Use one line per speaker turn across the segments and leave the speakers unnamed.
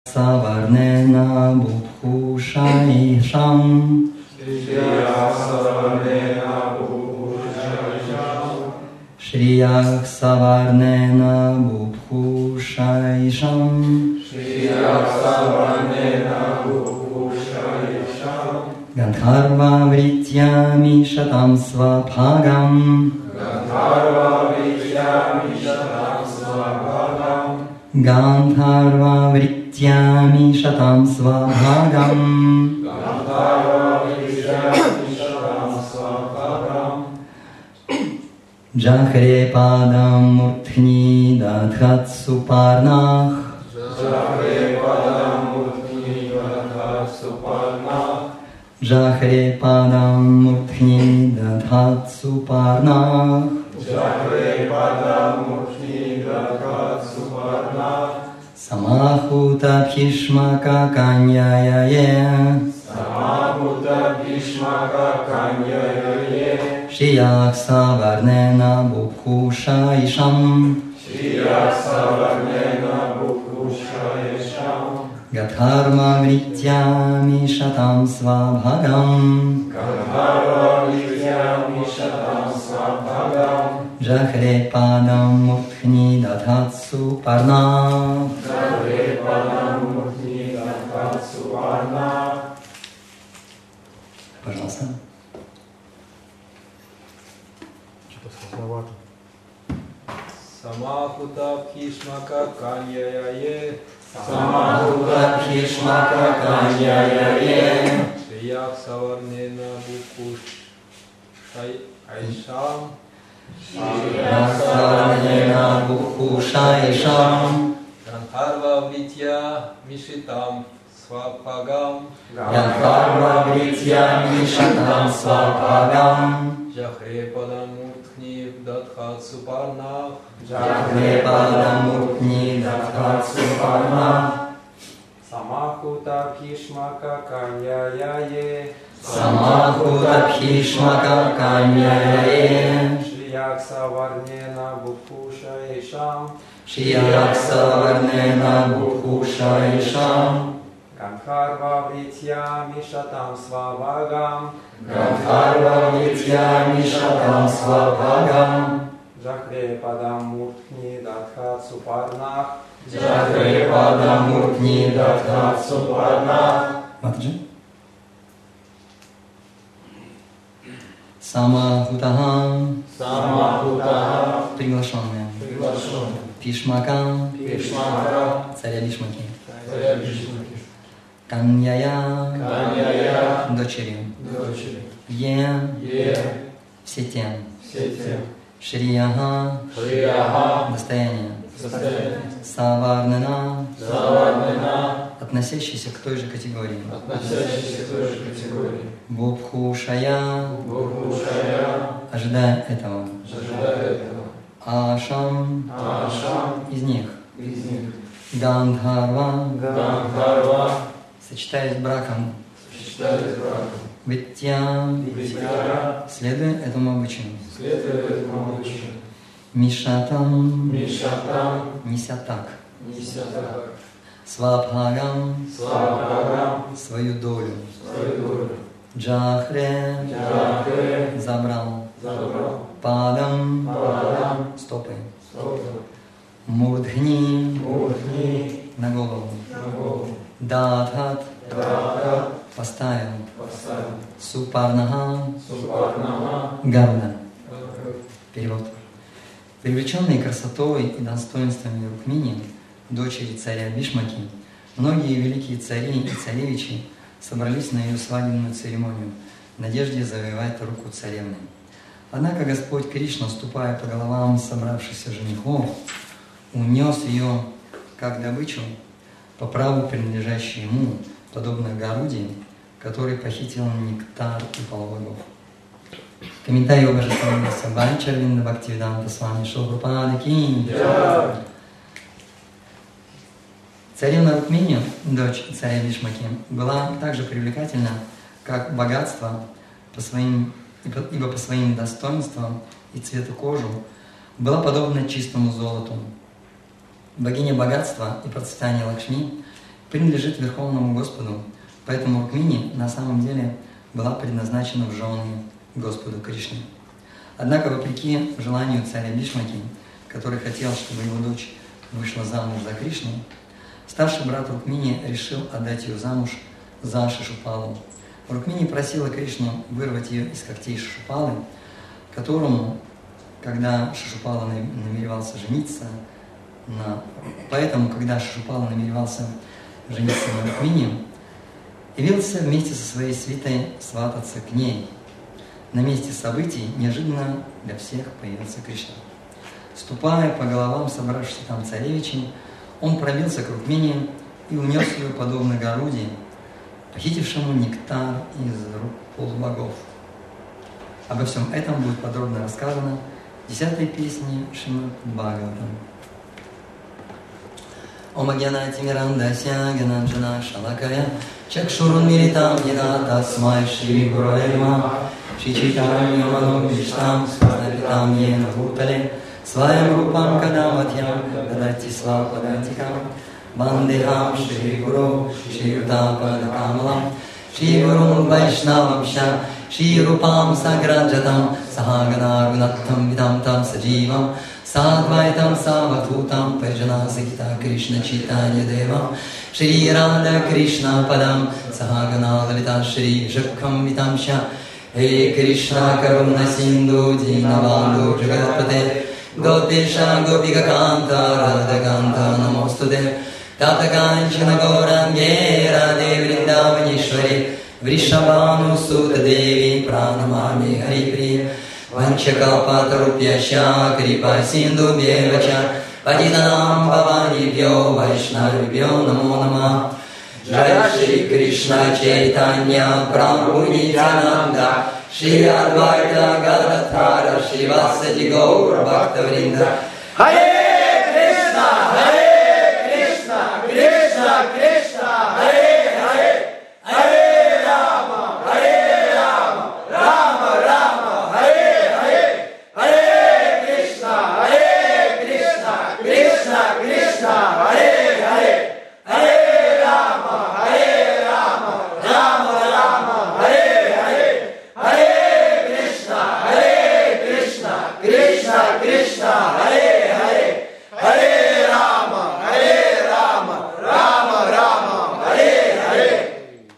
Savarnena Bhubhushaisham Shriyak Savarnena Bhubhushaisham Gandharva Vrityami Shatam Svabhagam Gandharva Vrityami Shatam Svabhagam Jahre Padam Murtni Dadhat Suparnach Jahre Padam Murtni Dadhat Suparnach Samahuta Bhishmaka Kanyayaye Shriyak Savarnena Bhubhushaisham Gandharva Vrityami Shatam Svabhagam Jahre Padam Murtni Dadhat Suparnach Пожалуйста.
Что-то сложновато.
Самахута Бхишмака Каньяяе
Самахута Бхишмака Каньяяе
Шриyak Savarnena Bhubhushaisham
Shriyak Savarnena Bhubhushaisham
Gandharva Vitya Mishitam Svabhagam
Gandharva Vrityami Shatam Svabhagam
Jahre Padam Murtni Dadhat Suparnach
Jahre Padam Murtni Dadhat Suparnach
Samahuta Bhishmaka Kanyayaye
Samahuta Bhishmaka Kanyayaye
Shriyak Savarnena Bhubhushaisham
Shriyak Savarnena Bhubhushaisham
Gandharva Vrityami Shatam Svabhagam
Gandharva Vrityami Shatam Svabhagam
Jahre Padam Murtni Dadhat Suparnach
Jahre Padam Murtni Dadhat Suparnach Матаджи Самахутахам Приглашенные Бхишмакам Царя Бхишмаки Каньяя дочерью все тем Шрияха достояние Саварнена относящийся к той же категории Бхубхушая ожидая этого Ашам из них Гандхарва сочетаясь браком Витья следуя этому обычаю Мишатам неся так Свабхагам свою долю Джахре забрал Падам стопы Мурдхни на голову Дадхат поставил Супарнага Гаруда. Перевод. Привлеченные красотой и достоинствами Рукмини, дочери царя Бхишмаки, многие великие цари и царевичи собрались на ее свадебную церемонию в надежде завоевать руку царевны. Однако Господь Кришна, ступая по головам собравшихся женихов, унес ее как добычу, по праву принадлежащей ему, подобно Гаруде, который похитил нектар и половодов. Комментарий об Божественном Сабхай Чарвинда Бхактивиданта Свами Шрила Прабхупады Ки. Царевна Рукмини, дочь царя Бхишмаки, была также привлекательна, как богатство, ибо по своим достоинствам и цвету кожи была подобна чистому золоту. Богиня богатства и процветания Лакшми принадлежит Верховному Господу, поэтому Рукмини на самом деле была предназначена в жены Господу Кришне. Однако, вопреки желанию царя Бишмаки, который хотел, чтобы его дочь вышла замуж за Кришну, старший брат Рукмини решил отдать ее замуж за Шишупалу. Рукмини просила Кришну вырвать ее из когтей Шишупалы, которому, когда Шишупала намеревался жениться когда Шишупала намеревался жениться на Рукмини, явился вместе со своей свитой свататься к ней. На месте событий неожиданно для всех появился Кришна. Ступая по головам собравшихся там царевичей, он пробился к Рукмини и унес ее подобно Гаруди, похитившему нектар из рук полубогов. Обо всем этом будет подробно рассказано в 10-й песне Шримад Бхагаватам. Ом агьянатимирандасья гьянанджана шалакая чакшурунмилитам йена тасмай шри гурave намah шри чайтанья манобхиштам свастапитам йена бхутале сваям рупам кадаматьям дадати свападантикам бандехам шри гуру шри юдападакамалам шри гурум вайшнавамша шри рупам саграджатам сахагана рагунаттам видамтам садживам Садвайтам Саватутам Парджана Сахита Кришна Читанья Девам Шри Рада Кришна Падам Сахагана Лалита Шри Жакхам Витамша Хе Кришна Каруна Синду Динаванду Джагатпате Гопиша Гопика Канта Рада Канта Намостуде Татаканчана Горанге Раде Вриндаванишвари Вришабану Сута Деви Пранамами Харипри Ванчакалпатарупьяща крипа синду бевача Падиданам Бхаванибьё Вайшнавибьё намо нама Джая Шри Кришна Чайтанья Прабху Нитянанда Шри Адвайта Гададхара Шри Васади Гаура Бхактавринда Харе Кришна, Харе Кришна, Кришна Кришна, Харе Харе, Харе Рама, Харе Рама, Рама Рама, Харе Харе, Харе Кришна, Кришна Кришна, Харе Харе, Харе Рама, Рама Рама, Харе Харе, Харе Кришна, Кришна Кришна, Харе Харе, Харе Рама, Рама Рама, Харе Харе.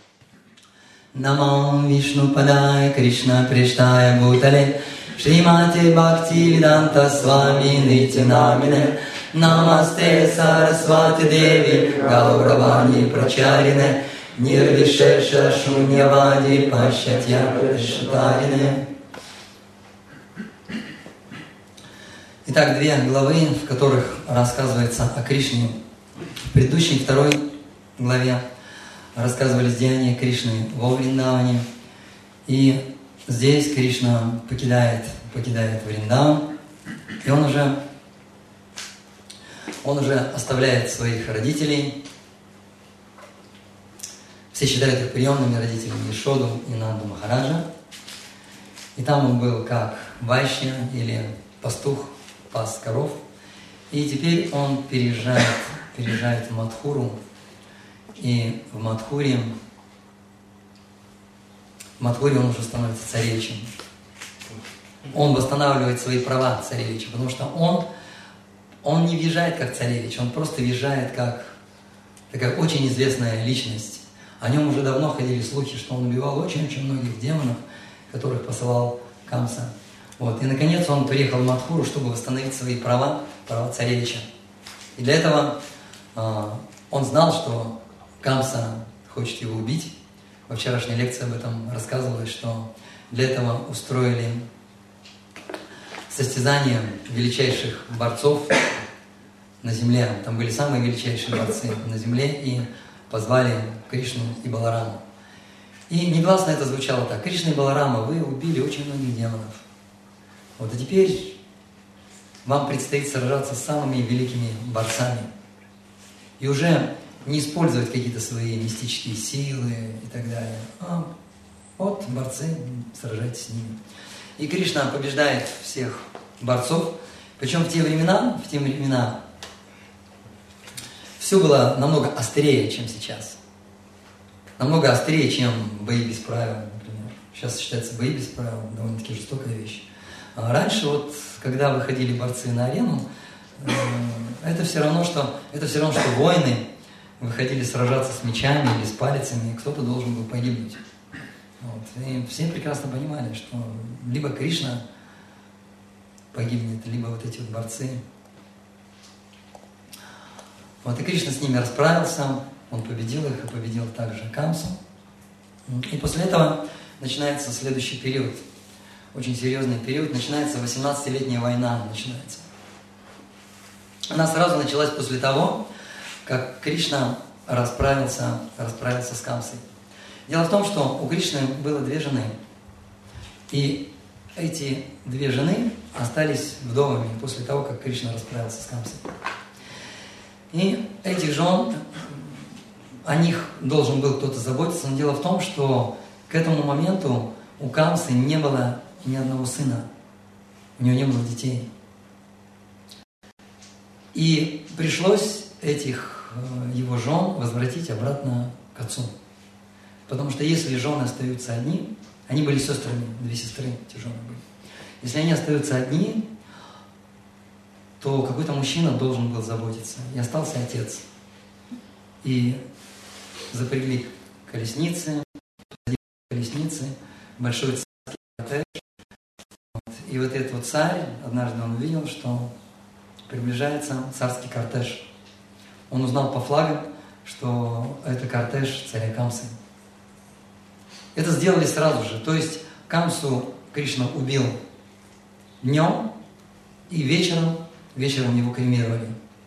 Намам Вишну Падая Кришна Прештая Бхутале Шримати Бхакти Веданта Свами Нитянамине Намасте Сарасвати Деви Гауравани Прачарине Нирвишеша Шуньявади Пашатья Прешатарине. Итак, две главы, в которых рассказывается о Кришне. В предыдущей, второй главе рассказывались деяния Кришны во Вриндаване. И здесь Кришна покидает Вриндаван, и он уже оставляет своих родителей. Все считают их приемными родителями Ешоду и Нанду Махараджа. И там он был как вайшья или пастух, пас коров. И теперь он переезжает в Мадхуру. И в Мадхуре он уже становится царевичем. Он восстанавливает свои права царевича, потому что он не въезжает как царевич, он просто въезжает как такая очень известная личность. О нем уже давно ходили слухи, что он убивал очень-очень многих демонов, которых посылал Камса. Вот. И наконец он приехал в Мадхуру, чтобы восстановить свои права царевича. И для этого он знал, что Камса хочет его убить. Во вчерашней лекции об этом рассказывалось, что для этого устроили состязание величайших борцов на земле. Там были самые величайшие борцы на земле, и позвали Кришну и Балараму. И негласно это звучало так: Кришна и Баларама, вы убили очень многих демонов. Вот, а теперь вам предстоит сражаться с самыми великими борцами. И уже не использовать какие-то свои мистические силы и так далее. А вот борцы, сражайтесь с ними. И Кришна побеждает всех борцов. Причем в те времена все было намного острее, чем сейчас. Намного острее, чем бои без правил, например. Сейчас считается бои без правил довольно-таки жестокая вещь. А раньше, вот, когда выходили борцы на арену, это все равно, что воины выходили сражаться с мечами или с палицами, и кто-то должен был погибнуть. Вот. И все прекрасно понимали, что либо Кришна погибнет, либо вот эти вот борцы. Вот, и Кришна с ними расправился, он победил их и победил также Камсу. И после этого начинается следующий период, очень серьезный период, начинается 18-летняя война. Она сразу началась после того, как Кришна расправился с Камсой. Дело в том, что у Кришны было 2 жены, и эти 2 жены остались вдовами после того, как Кришна расправился с Камсой. И этих жен, о них должен был кто-то заботиться, но дело в том, что к этому моменту у Камсы не было ни одного сына, у нее не было детей. И пришлось этих его жен возвратить обратно к отцу. Потому что если жены остаются одни, они были сестрами, 2 сестры эти жены были. Если они остаются одни, то какой-то мужчина должен был заботиться. И остался отец. И запрягли колесницы, большой царский кортеж. И вот этот вот царь, однажды он увидел, что приближается царский кортеж. Он узнал по флагам, что это кортеж царя Камсы. Это сделали сразу же. То есть Камсу Кришна убил днем, и вечером его кремировали.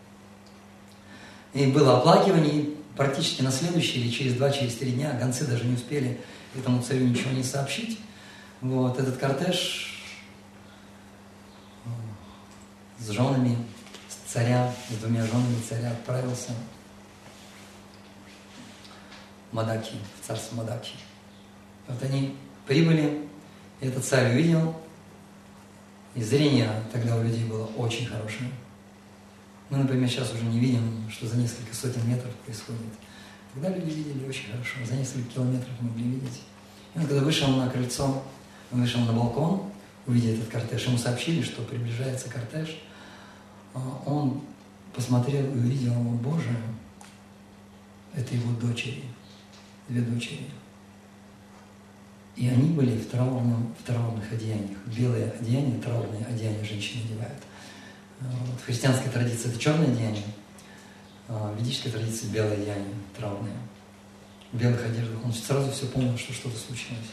И было оплакивание, и практически на следующий или через 2-3 дня гонцы даже не успели этому царю ничего не сообщить. Вот, этот кортеж с женами царя, с 2 женами царя отправился в Мадакхи, в царство Мадакхи. Вот они прибыли, и этот царь увидел, и зрение тогда у людей было очень хорошее. Мы, например, сейчас уже не видим, что за несколько сотен метров происходит. Тогда люди видели очень хорошо, за несколько километров могли видеть. И он, когда вышел на крыльцо, он вышел на балкон, увидел этот кортеж, ему сообщили, что приближается кортеж. Он посмотрел и увидел, о Боже, это его дочери, 2 дочери. И они были в траурных одеяниях. Белые одеяния, траурные одеяния женщины одевают. В христианской традиции это черное одеяние, в ведической традиции белое одеяние, траурное. В белых одеждах. Он сразу все понял, что что-то случилось.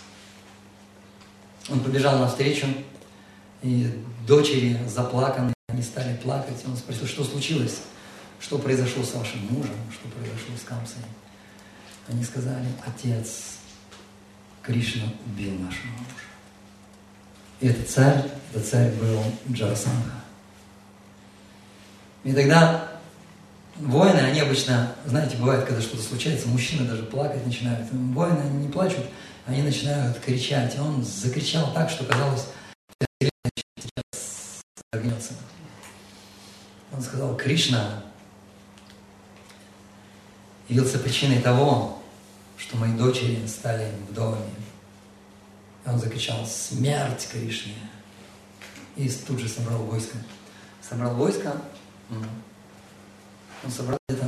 Он побежал навстречу, и дочери заплаканные, они стали плакать. Он спросил, что случилось, что произошло с вашим мужем, что произошло с Камсой. Они сказали, отец, Кришна убил нашего мужа. И этот царь был Джарасандха. И тогда воины, они обычно, знаете, бывает, когда что-то случается, мужчины даже плакать начинают. Воины, они не плачут, они начинают кричать. И он закричал так, что казалось, вся вселенная сейчас огнется. Он сказал, Кришна явился причиной того, что мои дочери стали вдовами. И он закричал, смерть Кришне. И тут же собрал войско. Он собрал где-то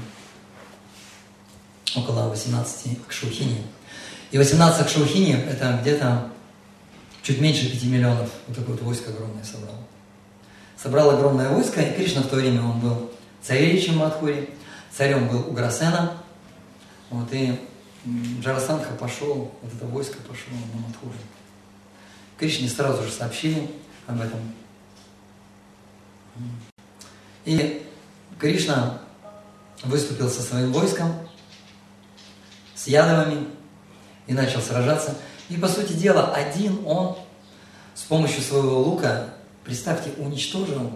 около 18 акшаухини. И 18 акшаухини это где-то чуть меньше 5 миллионов. Вот такое вот войско огромное собрал. Собрал огромное войско, и Кришна в то время он был царевичем Мадхури, царем был Уграсена. Вот, и Джарасандха пошел, вот это войско пошло на Мадхуру. Кришне сразу же сообщили об этом. И Кришна выступил со своим войском, с ядовами, и начал сражаться. И, по сути дела, один он с помощью своего лука, представьте, уничтожил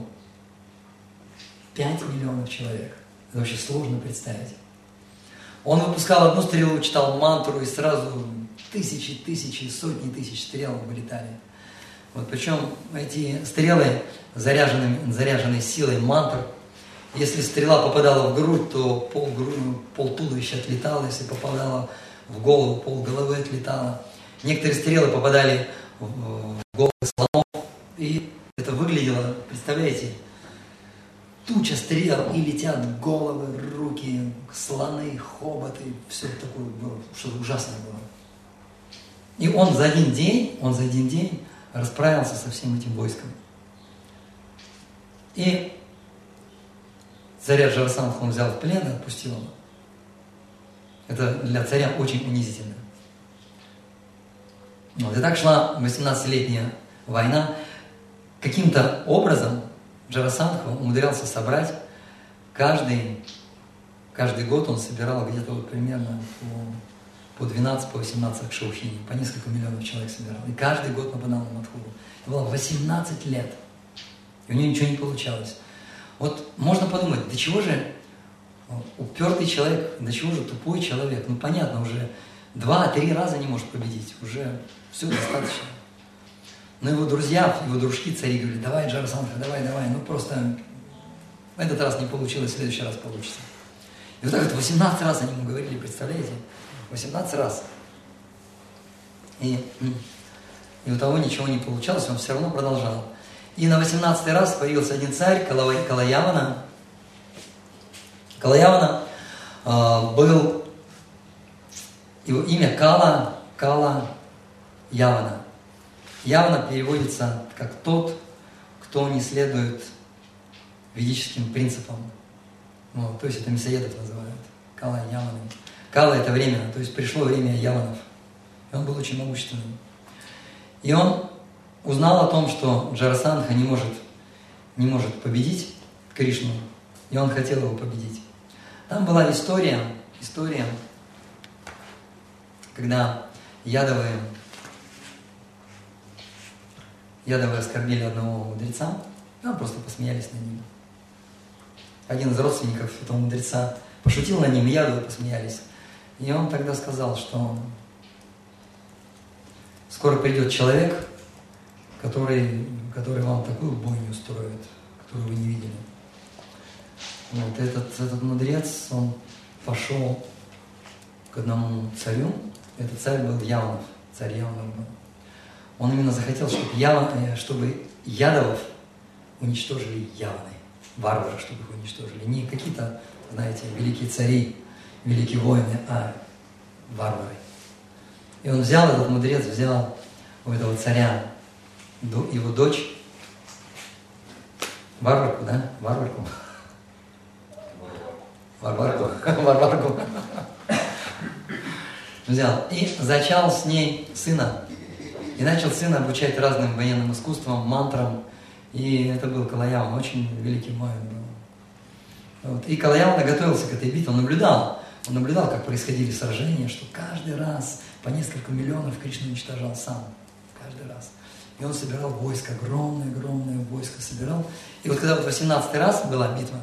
5 миллионов человек. Это вообще сложно представить. Он выпускал одну стрелу, читал мантру, и сразу тысячи, сотни тысяч стрел вылетали. Вот, причем эти стрелы, заряженные силой мантр, Если стрела попадала в грудь, то пол туловища отлетало, если попадала в голову, пол головы отлетало. Некоторые стрелы попадали в головы слонов, и это выглядело, представляете, туча стрел, и летят головы, руки, слоны, хоботы, все такое было, что-то ужасное было. И он за один день расправился со всем этим войском. И царя Джарасандха он взял в плен и отпустил его. Это для царя очень унизительно. Вот. И так шла 18-летняя война. Каким-то образом Джарасандха умудрялся собрать каждый год он собирал где-то вот примерно по 12, по 18 акшаухини, по несколько миллионов человек собирал. И каждый год нападал на Мадхуру. Это было 18 лет. И у него ничего не получалось. Вот можно подумать, до чего же упертый человек, до чего же тупой человек. Ну понятно, уже 2-3 раза не может победить. Уже все достаточно. Но его друзья, его дружки, цари говорили: давай, Джарасандха, давай, ну просто в этот раз не получилось, в следующий раз получится. И вот так вот 18 раз они ему говорили, представляете? 18 раз. И у того ничего не получалось, он все равно продолжал. И на 18-й раз появился один царь, Калаявана. Калаявана был, его имя Кала Явана. Явна переводится как тот, кто не следует ведическим принципам. Вот, то есть это мясоедов называют. Кала Явана. Кала это временно, то есть пришло время Яванов. И он был очень могущественным. И он узнал о том, что Джарасандха не может победить Кришну, и он хотел его победить. Там была история, когда ядовы оскорбили одного мудреца, просто посмеялись над ним. Один из родственников этого мудреца пошутил над ним, и ядовы посмеялись. И он тогда сказал, что скоро придет человек, который вам такую бойню устроит, которую вы не видели. Вот этот мудрец, он пошел к одному царю. Этот царь был Яванов, царь Яванов был. Он именно захотел, чтобы ядовов уничтожили явны, варвары, чтобы их уничтожили. Не какие-то, знаете, великие цари, великие воины, а варвары. И он этот мудрец взял у этого царя его дочь, варварку, да? Варварку. Взял и зачал с ней сына. И начал сына обучать разным военным искусствам, мантрам. И это был Калаяван, очень великий воин был. Вот. И Калаяван готовился к этой битве, он наблюдал, как происходили сражения, что каждый раз по несколько миллионов Кришна уничтожал сам. Каждый раз. И он собирал войско, огромное войско собирал. И вот когда 18-й раз была битва,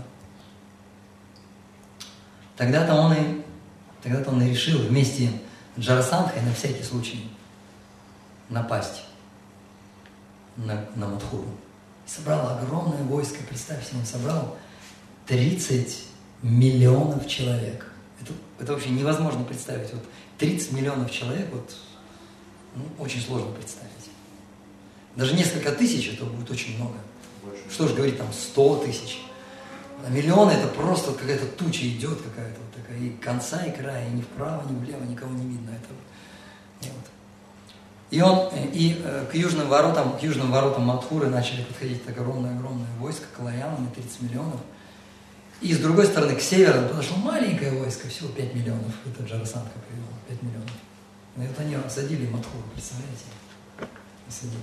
тогда-то он и решил вместе с Джарасандхой на всякий случай напасть на Мадхуру. И собрал огромное войско, представьте, он собрал 30 миллионов человек. Это вообще невозможно представить. Вот 30 миллионов человек, очень сложно представить. Даже несколько тысяч, это будет очень много. Что же говорить, 100 тысяч. А миллионы это просто какая-то туча идет какая-то вот такая, и конца, и края, и ни вправо, ни влево никого не видно. И к южным воротам Мадхуры начали подходить так огромное войско, Калаяваны, 30 миллионов. И с другой стороны, к северу подошло маленькое войско, всего 5 миллионов. Это Джарасандха привел, 5 миллионов. И вот они осадили Мадхуру, представляете? Осадили.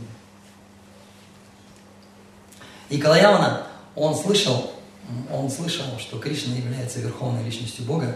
И Калаявана, он слышал, что Кришна является верховной личностью Бога.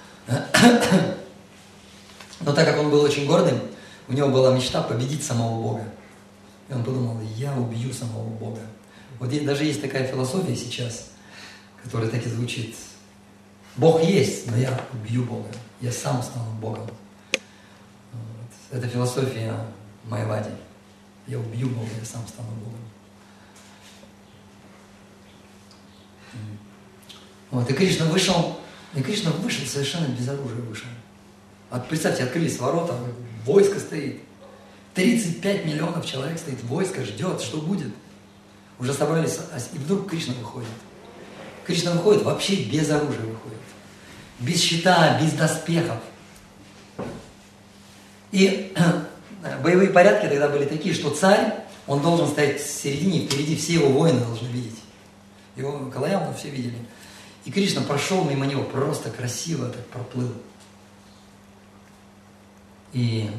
Но так как он был очень гордым, у него была мечта победить самого Бога. И он подумал: я убью самого Бога. Вот даже есть такая философия сейчас, которая так и звучит: Бог есть, но я убью Бога. Я сам стану Богом. Вот. Это философия Майявади. Я убью Бога, я сам стану Богом. Вот, и Кришна вышел совершенно без оружия вышел. Представьте, открылись ворота, войско стоит. 35 миллионов человек стоит, войско ждет, что будет. Уже собрались, и вдруг Кришна выходит. Кришна выходит вообще без оружия выходит. Без щита, без доспехов. И боевые порядки тогда были такие, что царь, он должен стоять в середине, впереди все его воины должны видеть. Его Калаямну все видели. И Кришна прошел мимо него, просто красиво так проплыл. И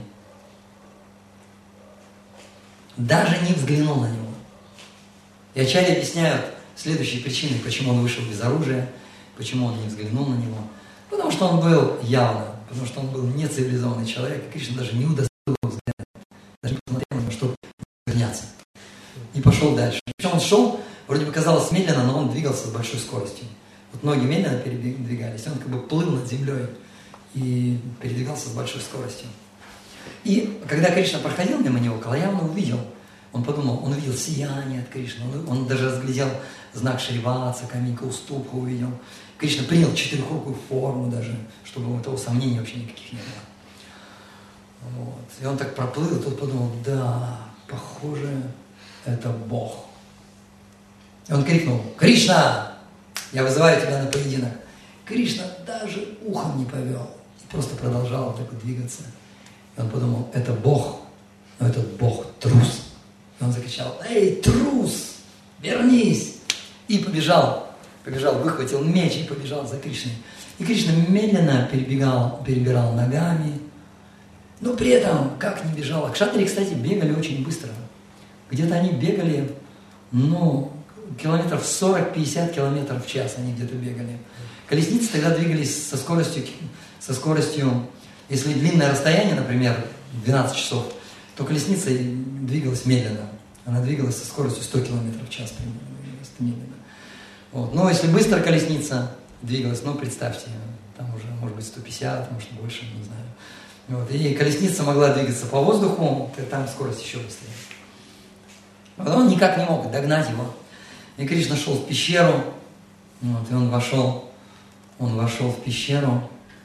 даже не взглянул на него. И ачарьи объясняют следующие причины, почему он вышел без оружия, почему он не взглянул на него. Потому что он был потому что он был нецивилизованный человек, и Кришна даже не удостоил его взгляда, даже не посмотрел на него, чтобы верняться. И пошел дальше. Причем он шел, вроде бы казалось медленно, но он двигался с большой скоростью. Вот ноги медленно передвигались, он как бы плыл над землей и передвигался с большой скоростью. И когда Кришна проходил мимо него, Калаямна увидел, он подумал, он увидел сияние от Кришны, он даже разглядел знак Шриватса, каменька уступка увидел. Кришна принял четырехрукую форму даже, чтобы у этого сомнений вообще никаких не было. Вот. И он так проплыл, и тот подумал, да, похоже, это Бог. И он крикнул, Кришна, я вызываю тебя на поединок. Кришна даже ухом не повел, и просто продолжал так вот двигаться. И он подумал, это Бог, но этот Бог трус. И он закричал, эй, трус, вернись! И побежал, выхватил меч и побежал за Кришной. И Кришна медленно перебирал ногами, но при этом, как ни бежал, кшатрии, кстати, бегали очень быстро. Где-то они бегали, километров 40-50 километров в час они где-то бегали. Колесницы тогда двигались со скоростью, если длинное расстояние, например, 12 часов, то колесница двигалась медленно. Она двигалась со скоростью 100 км в час примерно. Вот. Но если быстро колесница двигалась, представьте, там уже может быть 150, может больше, не знаю. Вот. И колесница могла двигаться по воздуху, там скорость еще быстрее. Вот. Он никак не мог догнать его. И Кришна шел в пещеру, и он вошел в пещеру,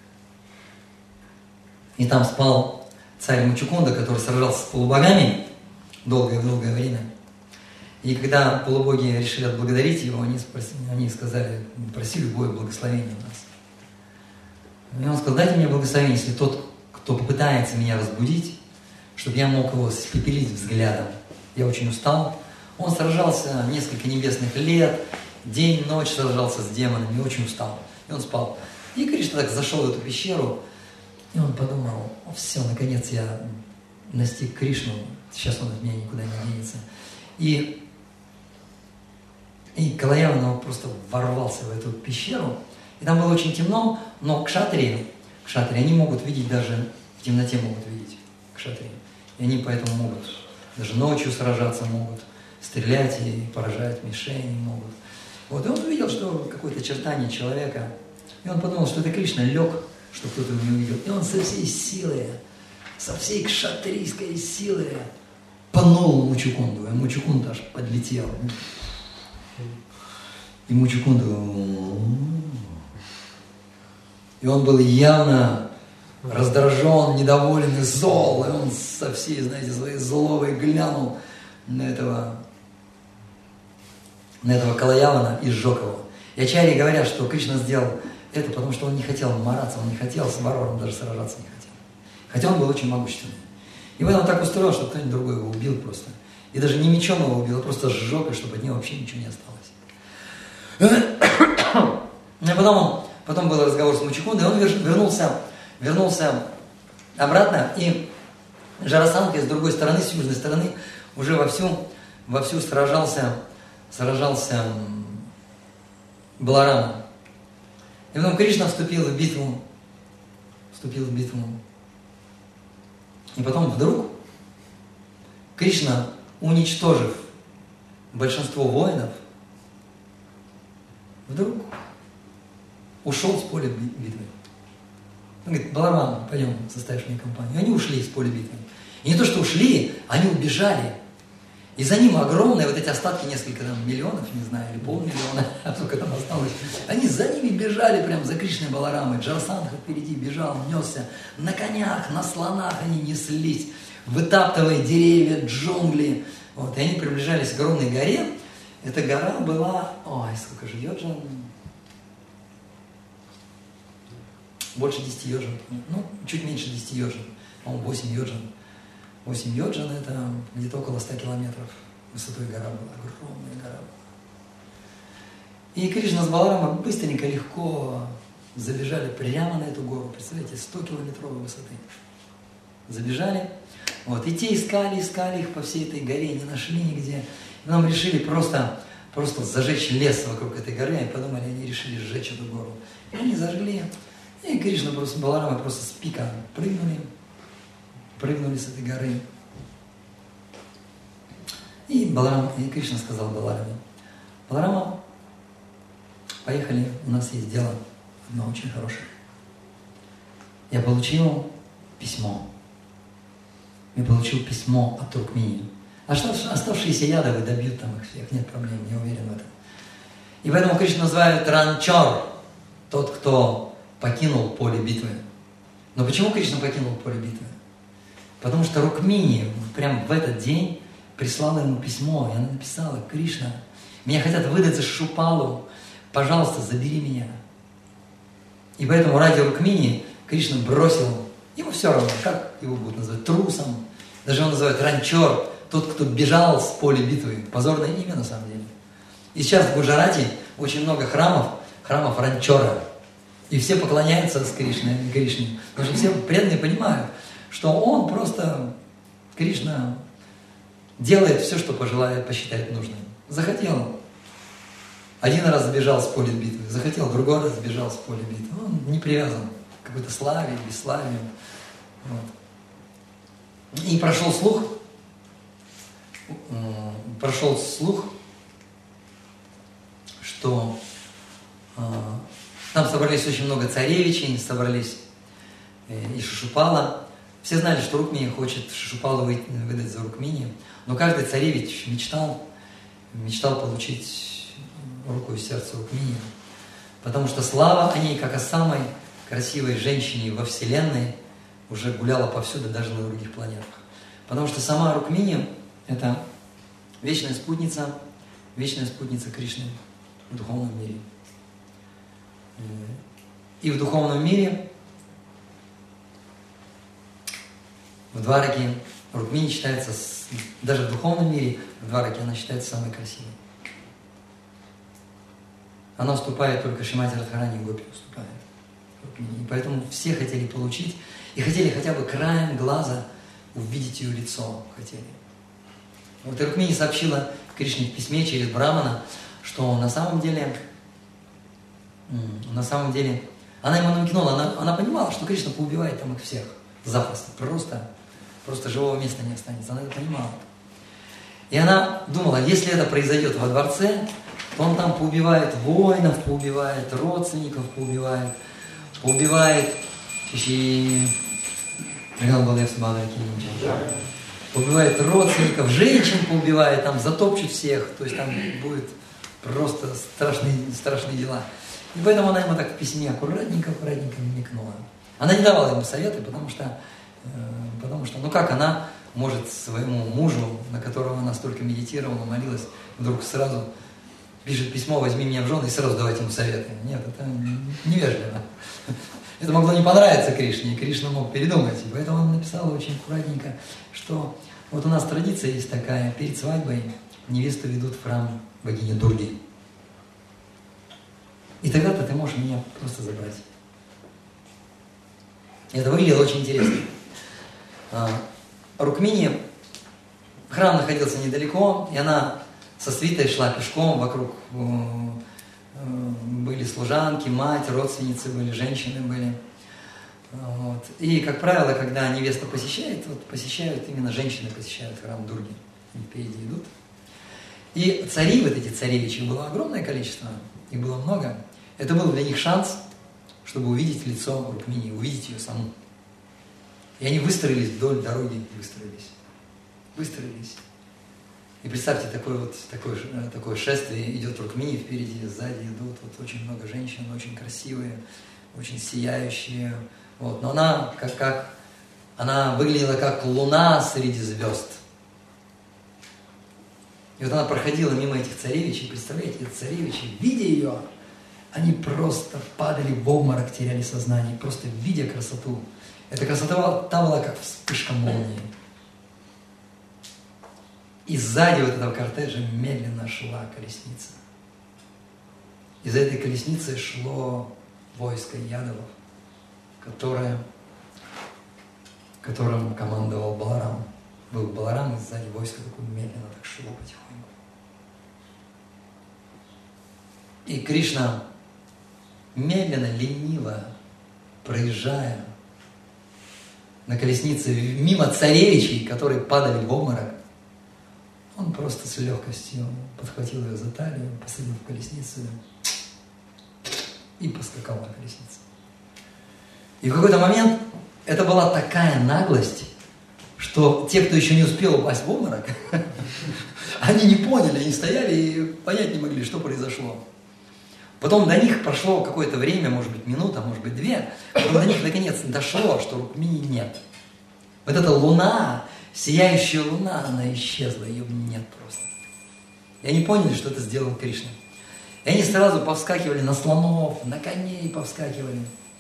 и там спал царь Мучукунда, который сражался с полубогами долгое время. И когда полубоги решили отблагодарить его, они сказали, проси любое благословение у нас. И он сказал, дайте мне благословение, если тот, кто попытается меня разбудить, чтобы я мог его испепелить взглядом. Я очень устал. Он сражался несколько небесных лет, день, ночь сражался с демонами, очень устал. И он спал. И Кришна так зашел в эту пещеру, и он подумал, все, наконец я настиг Кришну, сейчас он от меня никуда не денется. И Калаямна просто ворвался в эту пещеру, и там было очень темно, но кшатрии, они могут видеть даже, в темноте могут видеть кшатрии. И они поэтому могут, даже ночью сражаться могут, стрелять и поражать мишени могут. Вот, и он увидел, что какое-то очертание человека, и он подумал, что это Кришна лег, что кто-то его не увидел. И он со всей силы, со всей кшатрийской силы пнул Мучукунду, и Мучукунда аж подлетел. И Мучукунда, и он был явно раздражен, недоволен и зол, и он со всей, своей злобой глянул на этого Калаямна и сжег его. И ачарьи говорят, что Кришна сделал это, потому что он не хотел мараться, он не хотел с Варваром даже сражаться не хотел. Хотя он был очень могущественный. И поэтому он так устроил, что кто-нибудь другой его убил просто. И даже не мечом его убил, а просто сжег, и чтобы от него вообще ничего не осталось. И потом был разговор с Мучукундой, и он вернулся обратно, и Жарасандха с другой стороны, с южной стороны, уже вовсю сражался Баларама. И потом Кришна вступил в битву. И потом вдруг Кришна, уничтожив большинство воинов, вдруг ушел с поля битвы. Он говорит, Баларама, пойдем, составишь мне компанию. И они ушли с поля битвы. И не то, что ушли, они убежали. И за ним огромные вот эти остатки, несколько там миллионов, не знаю, или полмиллиона, сколько там осталось. Они за ними бежали прям за Кришной Баларамой. Джарасандха впереди бежал, несся. На конях, на слонах они неслись, вытаптывая деревья, джунгли. Вот, и они приближались к огромной горе. Эта гора была, ой, сколько же йоджан? Больше 10 йоджан. Ну, чуть меньше 10 йоджан. По-моему, 8 йоджан. 8 йоджан – это где-то около 100 километров высотой гора была, огромная гора. И Кришна с Баларамой быстренько, легко забежали прямо на эту гору. Представляете, 100-километровой высоты. Забежали. Вот, и те искали их по всей этой горе, не нашли нигде. И нам решили просто зажечь лес вокруг этой горы, и подумали, они решили сжечь эту гору. И они зажгли. И Кришна просто, Баларама просто с пика прыгнули с этой горы. И Кришна сказал Балараме: Баларама, поехали, у нас есть дело одно очень хорошее. Я получил письмо. Я получил письмо от Рукмини. А что оставшиеся ядовы добьют там их всех, нет проблем, не уверен в этом. И поэтому Кришна называют Ранчор, тот, кто покинул поле битвы. Но почему Кришна покинул поле битвы? Потому что Рукмини прям в этот день прислала ему письмо, и она написала: Кришна, меня хотят выдать за Шишупалу, пожалуйста, забери меня. И поэтому ради Рукмини Кришна бросил, ему все равно, как его будут называть, трусом, даже его называют Ранчор, тот, кто бежал с поля битвы, позорное имя на самом деле. И сейчас в Гуджарате очень много храмов Ранчора, и все поклоняются с Кришне, потому что все преданные понимают, что он просто, Кришна, делает все, что пожелает, посчитает нужным. Захотел, один раз сбежал с поля битвы, захотел, другой раз сбежал с поля битвы. Он не привязан к какой-то славе, бесславию. Вот. И прошел слух, что там собрались очень много царевичей, собрались и Шишупала. Все знали, что Рукмини хочет Шишупалу выдать за Рукмини, но каждый царевич мечтал получить руку и сердце Рукмини, потому что слава о ней, как о самой красивой женщине во Вселенной, уже гуляла повсюду, даже на других планетах. Потому что сама Рукмини – это вечная спутница Кришны в духовном мире. И в духовном мире, в Двараке, Рукмини считается, даже в духовном мире, в Двараке она считается самой красивой. Она уступает только Шримати Радхарани, Гопи уступает Рукмини. И поэтому все хотели получить, и хотели хотя бы краем глаза увидеть ее лицо. Хотели. Вот и Рукмини сообщила Кришне в письме через Брамана, что на самом деле она ему намекнула, она понимала, что Кришна поубивает там их всех запросто, просто живого места не останется, она это понимала. И она думала, если это произойдет во дворце, то он там поубивает воинов, поубивает родственников, поубивает родственников, женщин поубивает, там затопчет всех, то есть там будет просто страшные дела. И поэтому она ему так в письме аккуратненько намекнула. Она не давала ему советы, потому что, ну как она может своему мужу, на которого она столько медитировала, молилась, вдруг сразу пишет письмо: возьми меня в жены, и сразу давать ему советы. Нет, это невежливо. Это могло не понравиться Кришне, и Кришна мог передумать. И поэтому он написал очень аккуратненько, что вот у нас традиция есть такая: перед свадьбой невесту ведут в храм богини Дурги. И тогда-то ты можешь меня просто забрать. И это выглядело очень интересно. Рукмини, храм находился недалеко, и она со свитой шла пешком, вокруг были служанки, мать, родственницы были, женщины были. Вот. И, как правило, когда невеста посещают именно женщины посещают храм Дурги, они впереди идут. И цари, вот эти царевичи, было огромное количество, их было много. Это был для них шанс, чтобы увидеть лицо Рукмини, увидеть ее саму. И они выстроились вдоль дороги, выстроились. И представьте, такое шествие идет Рукмини, впереди, сзади идут вот очень много женщин, очень красивые, очень сияющие. Вот. Но она выглядела как луна среди звезд. И вот она проходила мимо этих царевичей, представляете, эти царевичи, видя ее, они просто падали в обморок, теряли сознание, просто видя красоту. Эта красота там была как вспышка молнии. И сзади вот этого кортежа медленно шла колесница. И за этой колесницей шло войско Ядовов, которым командовал Баларам. Был Баларам, и сзади войско такое медленно так шло потихоньку. И Кришна, медленно, лениво, проезжая на колеснице мимо царевичей, которые падали в обморок, он просто с легкостью подхватил ее за талию, посадил в колесницу и поскакал на колеснице. И в какой-то момент это была такая наглость, что те, кто еще не успел упасть в обморок, они не поняли, они стояли и понять не могли, что произошло. Потом до них прошло какое-то время, может быть, минута, может быть, 2, потом до них наконец дошло, что Рукмини нет. Вот эта луна, сияющая луна, она исчезла, ее нет просто. И они поняли, что это сделал Кришна. И они сразу повскакивали на слонов, на коней повскакивали,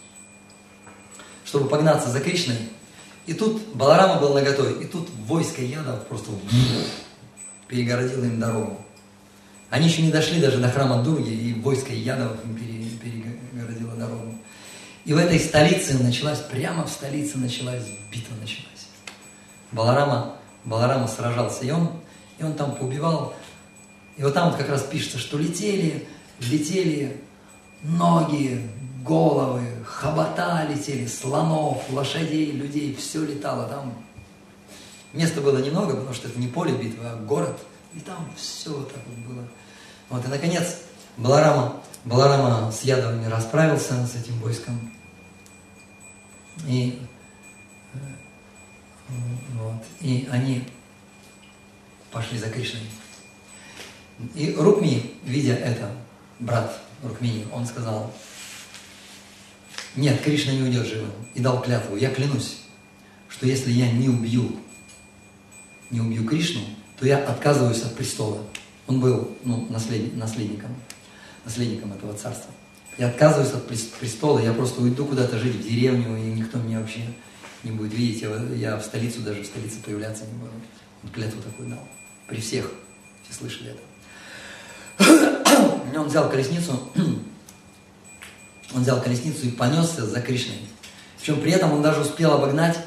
чтобы погнаться за Кришной. И тут Баларама был наготове, и тут войско Ядов просто перегородило им дорогу. Они еще не дошли даже до храма Дурги, и войско Ядовов им перегородило дорогу. И в этой столице прямо в столице битва началась. Баларама сражался, и он там поубивал. И вот там вот как раз пишется, что летели ноги, головы, хобота летели, слонов, лошадей, людей, все летало. Там места было немного, потому что это не поле битвы, а город. И там все вот так вот было. Вот, и наконец Баларама с Ядовыми расправился с этим войском. И они пошли за Кришной. И Рукмини, видя это, брат Рукмини, он сказал: нет, Кришна не уйдет живым. И дал клятву: я клянусь, что если я не убью Кришну, то я отказываюсь от престола. Он был наследником этого царства. Я отказываюсь от престола, я просто уйду куда-то жить в деревню, и никто меня вообще не будет видеть. Я в столице появляться не буду. Он клятву такую дал. При всех. Все слышали это. Он взял колесницу и понесся за Кришной. Причем при этом он даже успел обогнать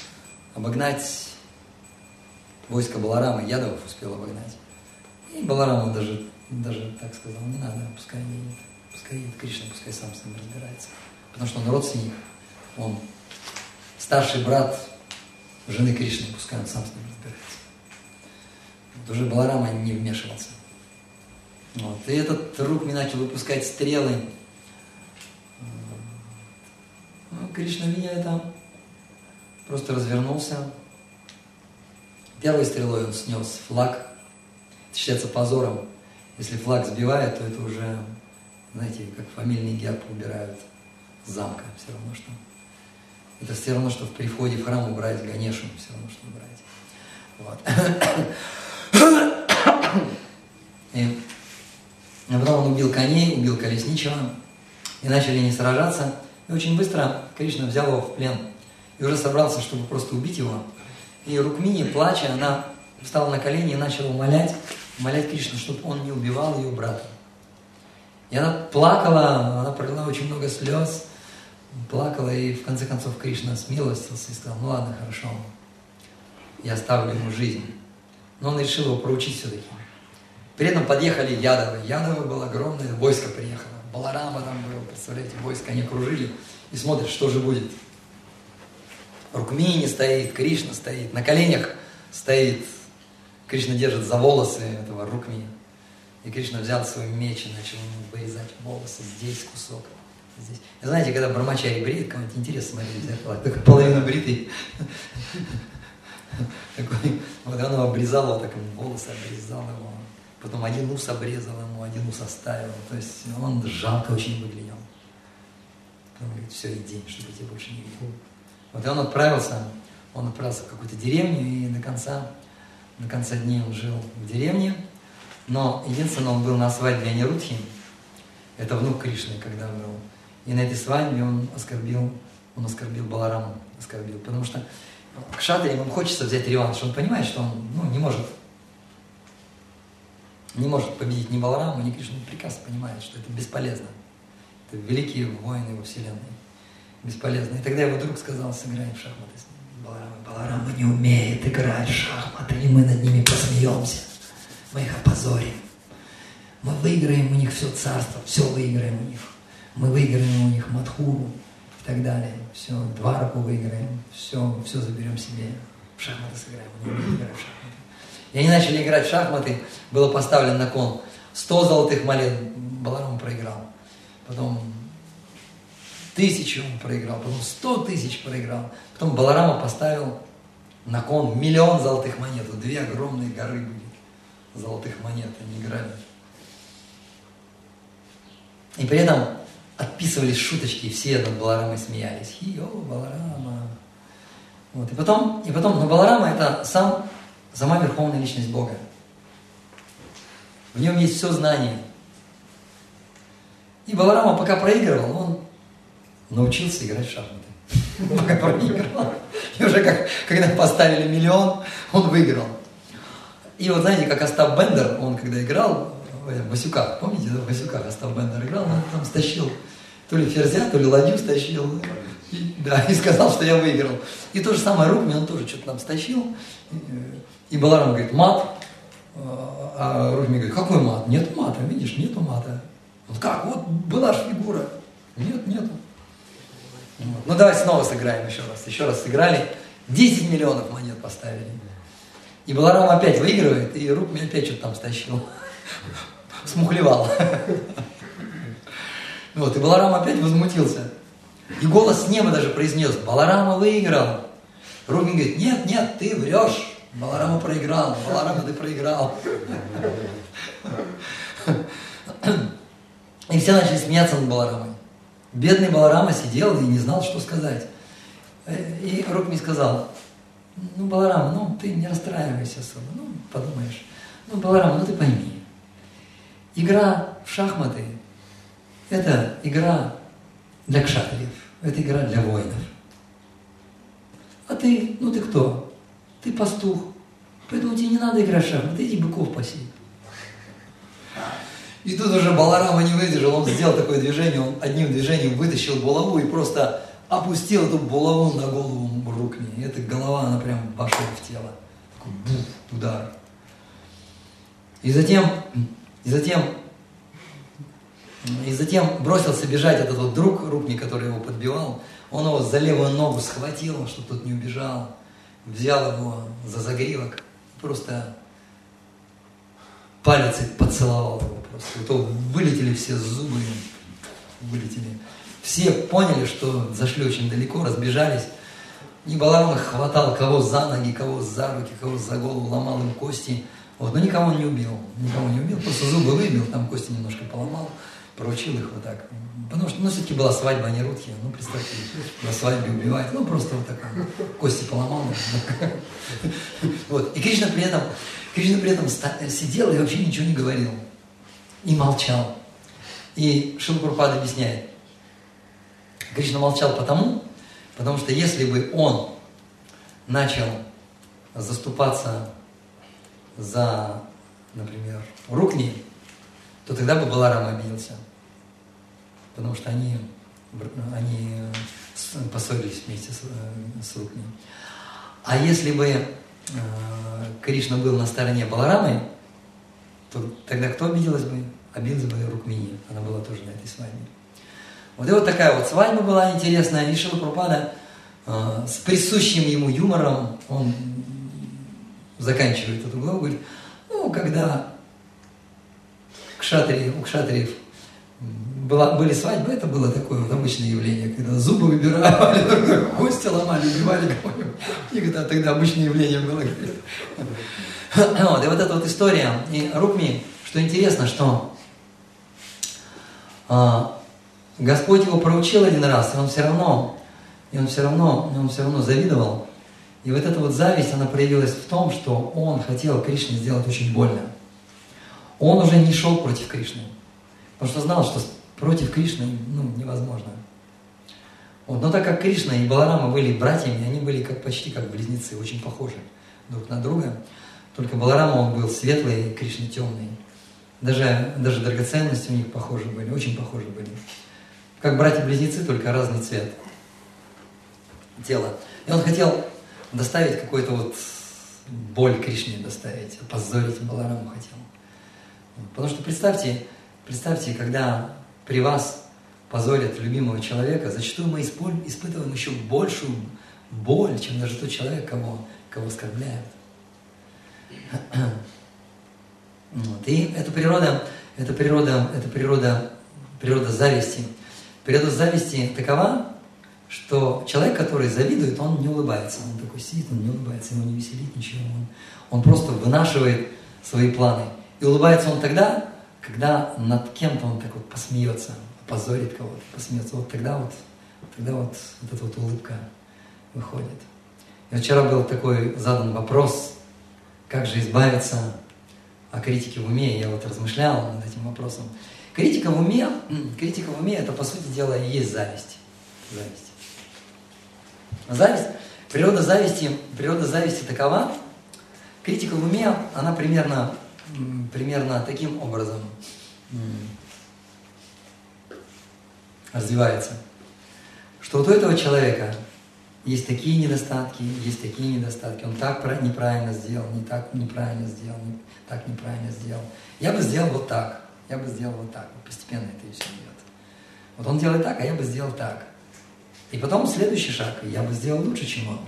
войско Баларама, Ядовов успел обогнать. И Баларама даже так сказал: не надо, пускай едет Кришна, пускай сам с ним разбирается. Потому что он родственник, он старший брат жены Кришны, пускай он сам с ним разбирается. Вот уже Баларама не вмешивался. Вот. И этот Рукми начал выпускать стрелы. Кришна, видя это, просто развернулся. Первой стрелой он снес флаг. Это считается позором. Если флаг сбивает, то это уже, знаете, как фамильный герб убирают с замка. Все равно, что... Это все равно, что при входе в храм убрать Ганешу. Все равно, что убрать. Вот. И потом он убил коней, убил колесничего. И начали они сражаться. И очень быстро Кришна взял его в плен. И уже собрался, чтобы просто убить его. И Рукмини, плача, она встала на колени и начала умолять Кришну, чтобы он не убивал ее брата. И она плакала, она пролила очень много слез, плакала, и в конце концов Кришна смилостился и сказал: ну ладно, хорошо, я оставлю ему жизнь. Но он решил его проучить все-таки. При этом подъехали Ядовы. Ядовы было огромное войско приехало. Баларама там был, представляете, войско, они окружили и смотрят, что же будет. Рукмини стоит, Кришна стоит, на коленях стоит. Кришна держит за волосы этого Рукмини. И Кришна взял свой меч и начал ему вырезать волосы. Здесь кусок, здесь. И знаете, когда Брамачари бреет, кому-нибудь интересно смотреть в зеркало, только половина бритый. Такой, Вот он его обрезал, вот так волосы обрезал его. Потом один ус обрезал ему, один ус оставил. То есть он жалко очень выглядел. Он говорит, все, иди, чтобы я тебя больше не видел. Вот и он отправился в какую-то деревню, и до конца дней он жил в деревне. Но единственное, он был на свадьбе Анирудхи, это внук Кришны, когда был. И на этой свадьбе он оскорбил Балараму, потому что к кшатриям ему хочется взять реванш, он понимает, что он не может победить ни Балараму, ни Кришну, он прекрасно понимает, что это бесполезно. Это великие воины во Вселенной, бесполезно. И тогда его друг сказал, сыграем в шахматы с ним. Баларама не умеет играть в шахматы, и мы над ними посмеемся, мы их опозорим. Мы выиграем у них все царство, все выиграем у них. Мы выиграем у них Мадхуру и так далее. Все, Двараку выиграем, все заберем себе. В шахматы сыграем, они умеют играть в шахматы. И они начали играть в шахматы, было поставлено на кон 100 золотых монет, Баларама проиграл. Потом 1000 он проиграл, потом 100 тысяч проиграл. Потом Баларама поставил на кон 1 000 000 золотых монет. Вот 2 огромные горы были золотых монет, они играли. И при этом отписывались шуточки, и все над Баларамой смеялись. Хи-о, Баларама. Вот. И потом, но Баларама это сама Верховная Личность Бога. В нем есть все знание. И Баларама, пока проигрывал, он научился играть в шахматы. Пока проигрывал. И уже когда поставили 1 000 000, он выиграл. И вот знаете, как Остап Бендер, он когда играл в Васюках, помните, в Васюках Остап Бендер играл, он там стащил то ли ферзя, то ли ладью стащил, и сказал, что я выиграл. И то же самое Рукми, он тоже что-то там стащил, и Баларам говорит, мат, а Рукми говорит, какой мат? Нет мата, видишь, нету мата. Он как, вот была же фигура. Нету. Ну давай снова сыграем еще раз. Еще раз сыграли, 10 миллионов монет поставили. И Баларам опять выигрывает, и Рукми опять что-то там стащил. Смухлевал. Вот, и Баларам опять возмутился. И голос с неба даже произнес, Баларама выиграл. Рукми говорит, нет, ты врешь. Баларама проиграл, Баларама ты проиграл. И все начали смеяться над Баларамой. Бедный Баларама сидел и не знал, что сказать. И Рукми сказал, Баларама, ты не расстраивайся особо, подумаешь. Баларама, ты пойми, игра в шахматы – это игра для кшатриев, это игра для воинов. А ты, ты кто? Ты пастух, поэтому тебе не надо играть в шахматы, иди быков паси. И тут уже Баларама не выдержал, он сделал такое движение, он одним движением вытащил булаву и просто опустил эту булаву на голову Рукми. И эта голова, она прям вошла в тело. Такой бух, удар. И затем бросился бежать этот вот друг Рукми, который его подбивал. Он его за левую ногу схватил, чтобы тот не убежал. Взял его за загривок, просто палец и поцеловал его просто. И то вылетели все зубы, вылетели. Все поняли, что зашли очень далеко, разбежались. И Баларама хватал кого за ноги, кого за руки, кого за голову, ломал им кости. Вот. Но никого не убил, просто зубы выбил, там кости немножко поломал, проучил их вот так. Потому что, все-таки была свадьба, а не Рудхи. Представьте, на свадьбе убивает, просто вот так, кости поломал. Вот. И Кришна при этом сидел и вообще ничего не говорил. И молчал. И Шрила Прабхупада объясняет. Кришна молчал потому что если бы он начал заступаться за, например, Рукми, то тогда бы Баларама обиделся. Потому что они поссорились вместе с Рукми. А если бы Кришна был на стороне Баларамы, то тогда кто обиделась бы? Обиделась бы Рукмини. Она была тоже на этой свадьбе. Вот и вот такая вот свадьба была интересная. И Шрила Прабхупада с присущим ему юмором, он заканчивает эту главу, говорит, когда у кшатриев Были свадьбы, это было такое вот обычное явление, когда зубы выбирали, кости ломали, убивали кого-нибудь. И это тогда обычное явление было. Вот, и вот эта вот история. И Рукми, что интересно, что Господь его проучил один раз, и он все равно завидовал. И вот эта вот зависть, она проявилась в том, что он хотел Кришне сделать очень больно. Он уже не шел против Кришны, потому что знал, что против Кришны невозможно. Вот. Но так как Кришна и Баларама были братьями, они были почти как близнецы, очень похожи друг на друга. Только Баларама он был светлый, Кришна темный. Даже драгоценности у них похожи были, очень похожи были. Как братья-близнецы, только разный цвет тела. И он хотел доставить какую-то вот боль Кришне, доставить, опозорить Балараму хотел. Потому что представьте, когда при вас позорят любимого человека, зачастую мы испытываем еще большую боль, чем даже тот человек, кого оскорбляют. Вот. И это природа зависти. Природа зависти такова, что человек, который завидует, он не улыбается. Он такой сидит, он не улыбается, ему не веселит ничего. Он просто вынашивает свои планы. И улыбается он тогда, когда над кем-то он так вот посмеется, опозорит кого-то, посмеется. Вот тогда вот эта вот улыбка выходит. И вчера был такой задан вопрос, как же избавиться от критики в уме. Я вот размышлял над этим вопросом. Критика в уме это, по сути дела, и есть зависть. Природа зависти такова. Критика в уме, она примерно таким образом развивается, что вот у этого человека есть такие недостатки, он так неправильно сделал, не так неправильно сделал, не так неправильно сделал. Я бы сделал вот так. Постепенно это и все идет. Вот он делает так, а я бы сделал так. И потом следующий шаг, я бы сделал лучше, чем он.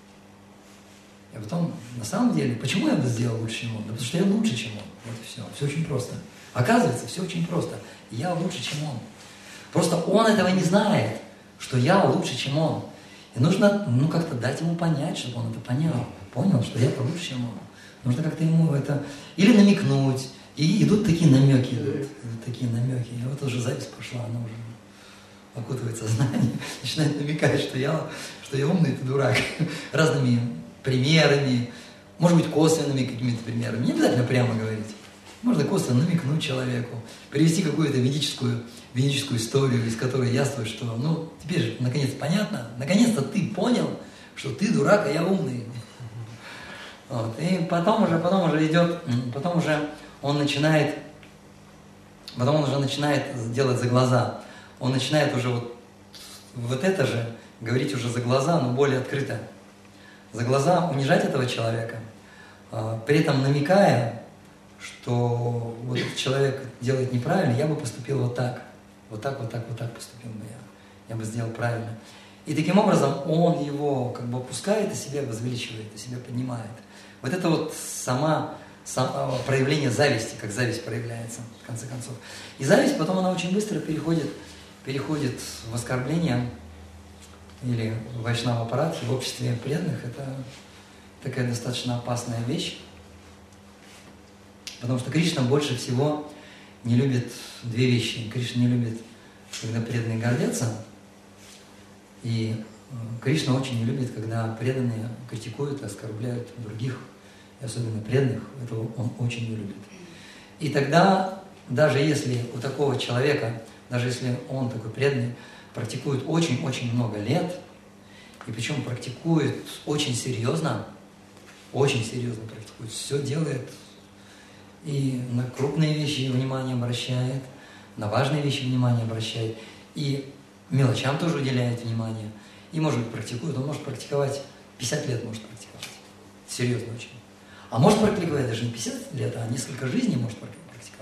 И потом, на самом деле, почему я бы сделал лучше, чем он? Да потому что я лучше, чем он. Вот и все. Все очень просто. Оказывается, все очень просто. Я лучше, чем он. Просто он этого не знает, что я лучше, чем он. И нужно, как-то дать ему понять, чтобы он это понял, что я лучше, чем он. Нужно как-то ему это... Или намекнуть. И идут такие намеки. И вот уже запись пошла, она уже окутывает сознание, начинает намекать, что я умный, ты дурак. Разными примерами, может быть, косвенными какими-то примерами. Не обязательно прямо говорить. Можно косвенно намекнуть человеку, привести какую-то ведическую историю, из которой яствует, что, теперь же, наконец, понятно, наконец-то ты понял, что ты дурак, а я умный. Вот. И потом уже он начинает делать за глаза. Он начинает уже вот это же говорить уже за глаза, но более открыто. За глаза унижать этого человека, при этом намекая, что вот этот человек делает неправильно, я бы поступил вот так поступил бы я. Я бы сделал правильно. И таким образом он его как бы опускает и себя возвеличивает, и себя поднимает. Вот это вот само проявление зависти, как зависть проявляется, в конце концов. И зависть потом она очень быстро переходит в оскорбление или в вайшнава-парадхи, в обществе преданных. Это такая достаточно опасная вещь, потому что Кришна больше всего не любит две вещи. Кришна не любит, когда преданные гордятся, и Кришна очень не любит, когда преданные критикуют и оскорбляют других, и особенно преданных, этого он очень не любит. И тогда, даже если у такого человека, даже если он такой преданный, практикует очень-очень много лет, и причем практикует очень серьезно практикует, все делает, и на крупные вещи внимание обращает, на важные вещи внимание обращает, и мелочам тоже уделяет внимание, и, может быть, практикует, он может практиковать, 50 лет может практиковать, серьезно очень. А может практиковать даже не 50 лет, а несколько жизней может практиковать.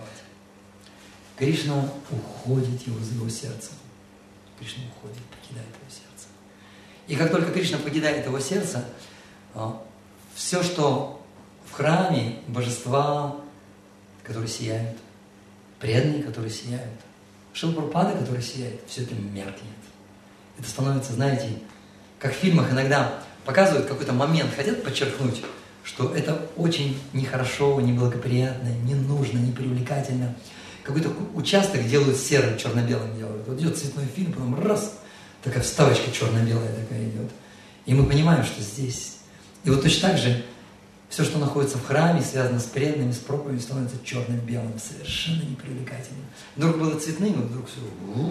Кришна уходит из его сердца. Кришна уходит, покидает его сердце. И как только Кришна покидает его сердце, все, что в храме, божества, которые сияют, преданные, которые сияют, Шрила Прабхупада, который сияет, все это меркнет. Это становится, знаете, как в фильмах иногда показывают какой-то момент, хотят подчеркнуть, что это очень нехорошо, неблагоприятно, не нужно, не привлекательно. Какой-то участок делают серым, черно-белым делают. Вот идет цветной фильм, потом раз, такая вставочка черно-белая такая идет. И мы понимаем, что здесь. И вот точно так же все, что находится в храме, связано с преданными, с проповедью, становится черным-белым, совершенно непривлекательным. Вдруг было цветным, и вдруг все.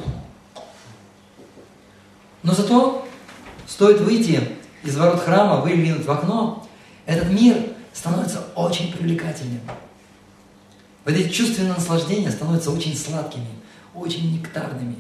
Но зато стоит выйти из ворот храма, выглянуть в окно, этот мир становится очень привлекательным. Вот эти чувственные наслаждения становятся очень сладкими, очень нектарными.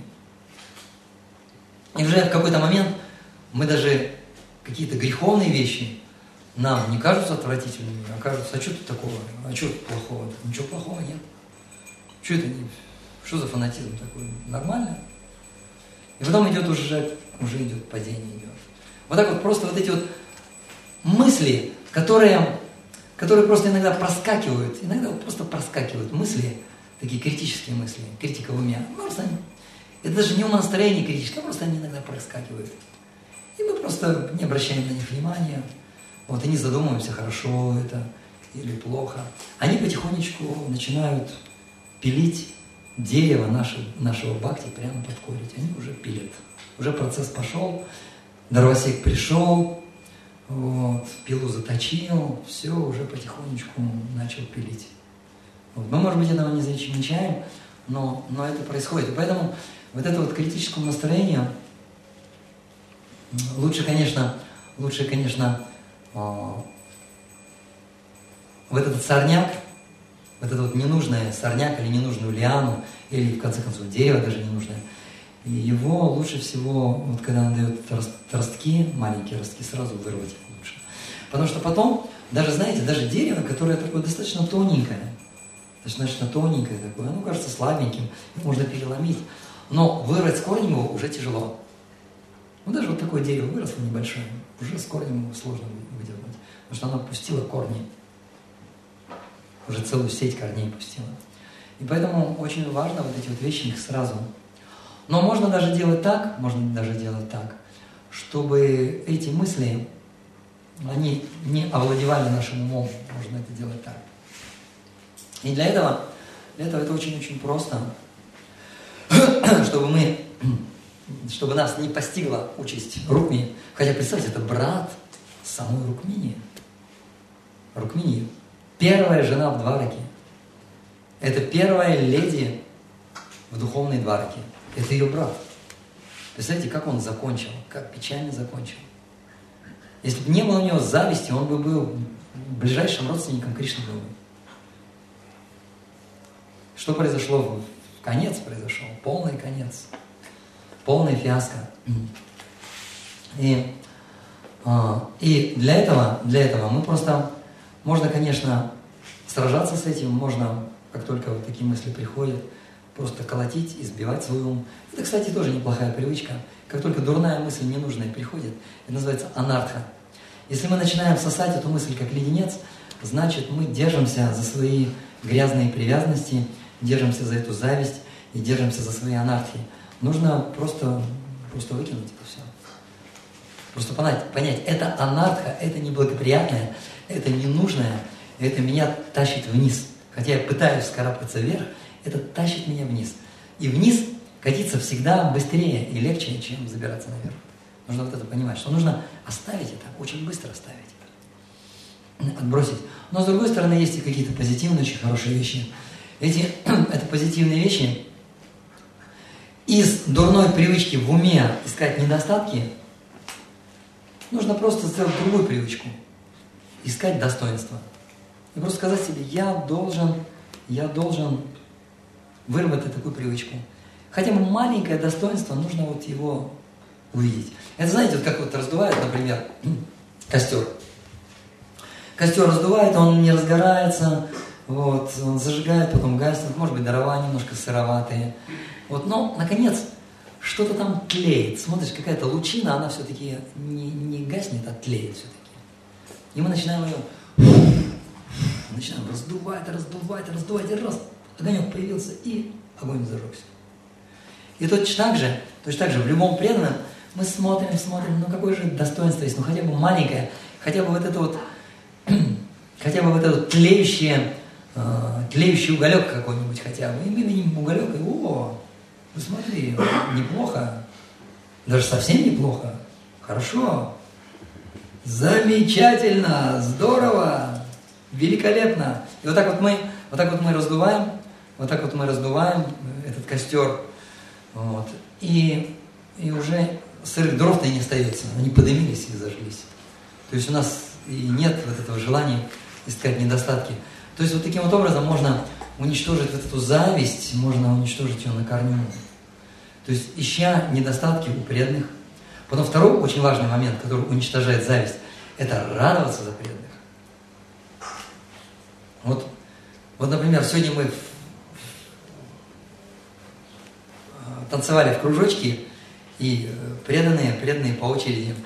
И уже в какой-то момент мы даже какие-то греховные вещи нам не кажутся отвратительными, а кажутся, а что тут такого, а что тут плохого? Ничего плохого нет. Что это? Что за фанатизм такой? Нормально? И потом идет уже идет падение идет. Вот так вот просто вот эти вот мысли, которые просто иногда проскакивают, мысли, такие критические мысли, критика в уме. Просто это даже не умонастроение критическое, просто они иногда проскакивают. И мы просто не обращаем на них внимания, вот, и не задумываемся, хорошо это или плохо. Они потихонечку начинают пилить дерево нашего бхакти прямо под корень. Они уже пилят. Уже процесс пошел, дровосек пришел, вот, пилу заточил, все, уже потихонечку начал пилить. Вот. Мы, может быть, этого не замечаем, но это происходит. И поэтому вот это вот критическому настроению лучше, конечно, вот этот сорняк, вот это вот ненужное сорняк или ненужную лиану, или в конце концов дерево даже ненужное, и его лучше всего, вот когда он дает ростки, маленькие ростки, сразу вырвать их лучше. Потому что потом, даже, знаете, даже дерево, которое такое достаточно тоненькое такое, оно кажется слабеньким, можно переломить, но вырвать с корнем его уже тяжело. Ну даже вот такое дерево выросло небольшое, уже с корнем его сложно выдернуть, потому что оно пустило корни, уже целую сеть корней пустило. И поэтому очень важно вот эти вот вещи их сразу. Но можно даже делать так, чтобы эти мысли, они не овладевали нашим умом, можно это делать так. И для этого это очень-очень просто, чтобы нас не постигла участь Рукмини. Хотя, представьте, это брат самой Рукмини. Рукмини – первая жена в Двараке. Это первая леди в духовной Двараке. Это ее брат. Представляете, как он закончил, как печально закончил. Если бы не было у него зависти, он бы был ближайшим родственником Кришны. Что произошло? Конец произошел, полный конец, полная фиаско. И для этого мы просто, можно, конечно, сражаться с этим, можно, как только вот такие мысли приходят, просто колотить, избивать свой ум. Это, кстати, тоже неплохая привычка. Как только дурная мысль ненужная приходит, это называется анартха. Если мы начинаем сосать эту мысль как леденец, значит мы держимся за свои грязные привязанности, держимся за эту зависть и держимся за свои анархии. Нужно просто выкинуть это все. Просто понять, это анартха, это неблагоприятное, это ненужное, это меня тащит вниз. Хотя я пытаюсь вскарабкаться вверх, это тащит меня вниз. И вниз катиться всегда быстрее и легче, чем забираться наверх. Нужно вот это понимать, что нужно оставить это, очень быстро оставить это, отбросить. Но с другой стороны, есть и какие-то позитивные, очень хорошие вещи. Это позитивные вещи. Из дурной привычки в уме искать недостатки, нужно просто сделать другую привычку. Искать достоинство. И просто сказать себе, я должен выработать такую привычку. Хотя бы маленькое достоинство, нужно вот его увидеть. Это знаете, вот как вот раздувает, например, костер. Костер раздувает, он не разгорается, вот, он зажигает, потом гаснет, может быть, дрова немножко сыроватые. Вот, но, наконец, что-то там тлеет. Смотришь, какая-то лучина, она все-таки не гаснет, а тлеет все-таки. И мы начинаем раздувать, и раз, огонек появился, и огонь зажегся. И точно так же в любом преданном мы смотрим, ну какое же достоинство есть, ну хотя бы маленькое, хотя бы вот это вот, тлеющий уголек какой-нибудь хотя бы. И мы видим уголек, и о, ну смотри, неплохо, даже совсем неплохо, хорошо, замечательно, здорово, великолепно. И вот так вот мы раздуваем этот костер, вот, и уже сырых дров-то и не остается, они подымились и зажглись. То есть у нас и нет вот этого желания искать недостатки. То есть вот таким вот образом можно уничтожить вот эту зависть, можно уничтожить ее на корню. То есть ища недостатки у преданных. Потом второй очень важный момент, который уничтожает зависть, это радоваться за преданных. Вот, например, сегодня мы танцевали в кружочке, и преданные по очереди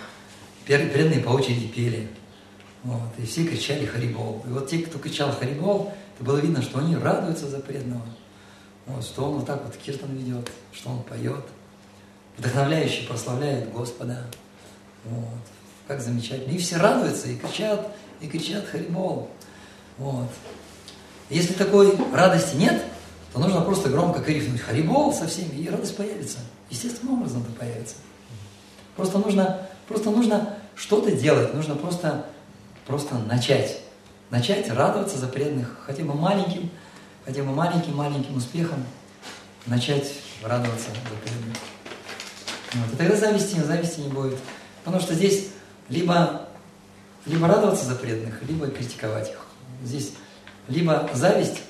пели. Вот, и все кричали «Харибол». И вот те, кто кричал «Харибол», это было видно, что они радуются за преданного. Вот, что он вот так вот киртан ведет, что он поет, вдохновляюще прославляет Господа. Вот, как замечательно. И все радуются, и кричат «Харибол». Вот. Если такой радости нет, то нужно просто громко крикнуть «Харибол» со всеми, и радость появится. Естественным образом это появится. Просто нужно что-то делать, нужно просто начать радоваться за преданных, хотя бы маленьким успехом, начать радоваться за преданных. Вот. И тогда зависти не будет. Потому что здесь либо радоваться за преданных, либо критиковать их. Здесь либо зависть,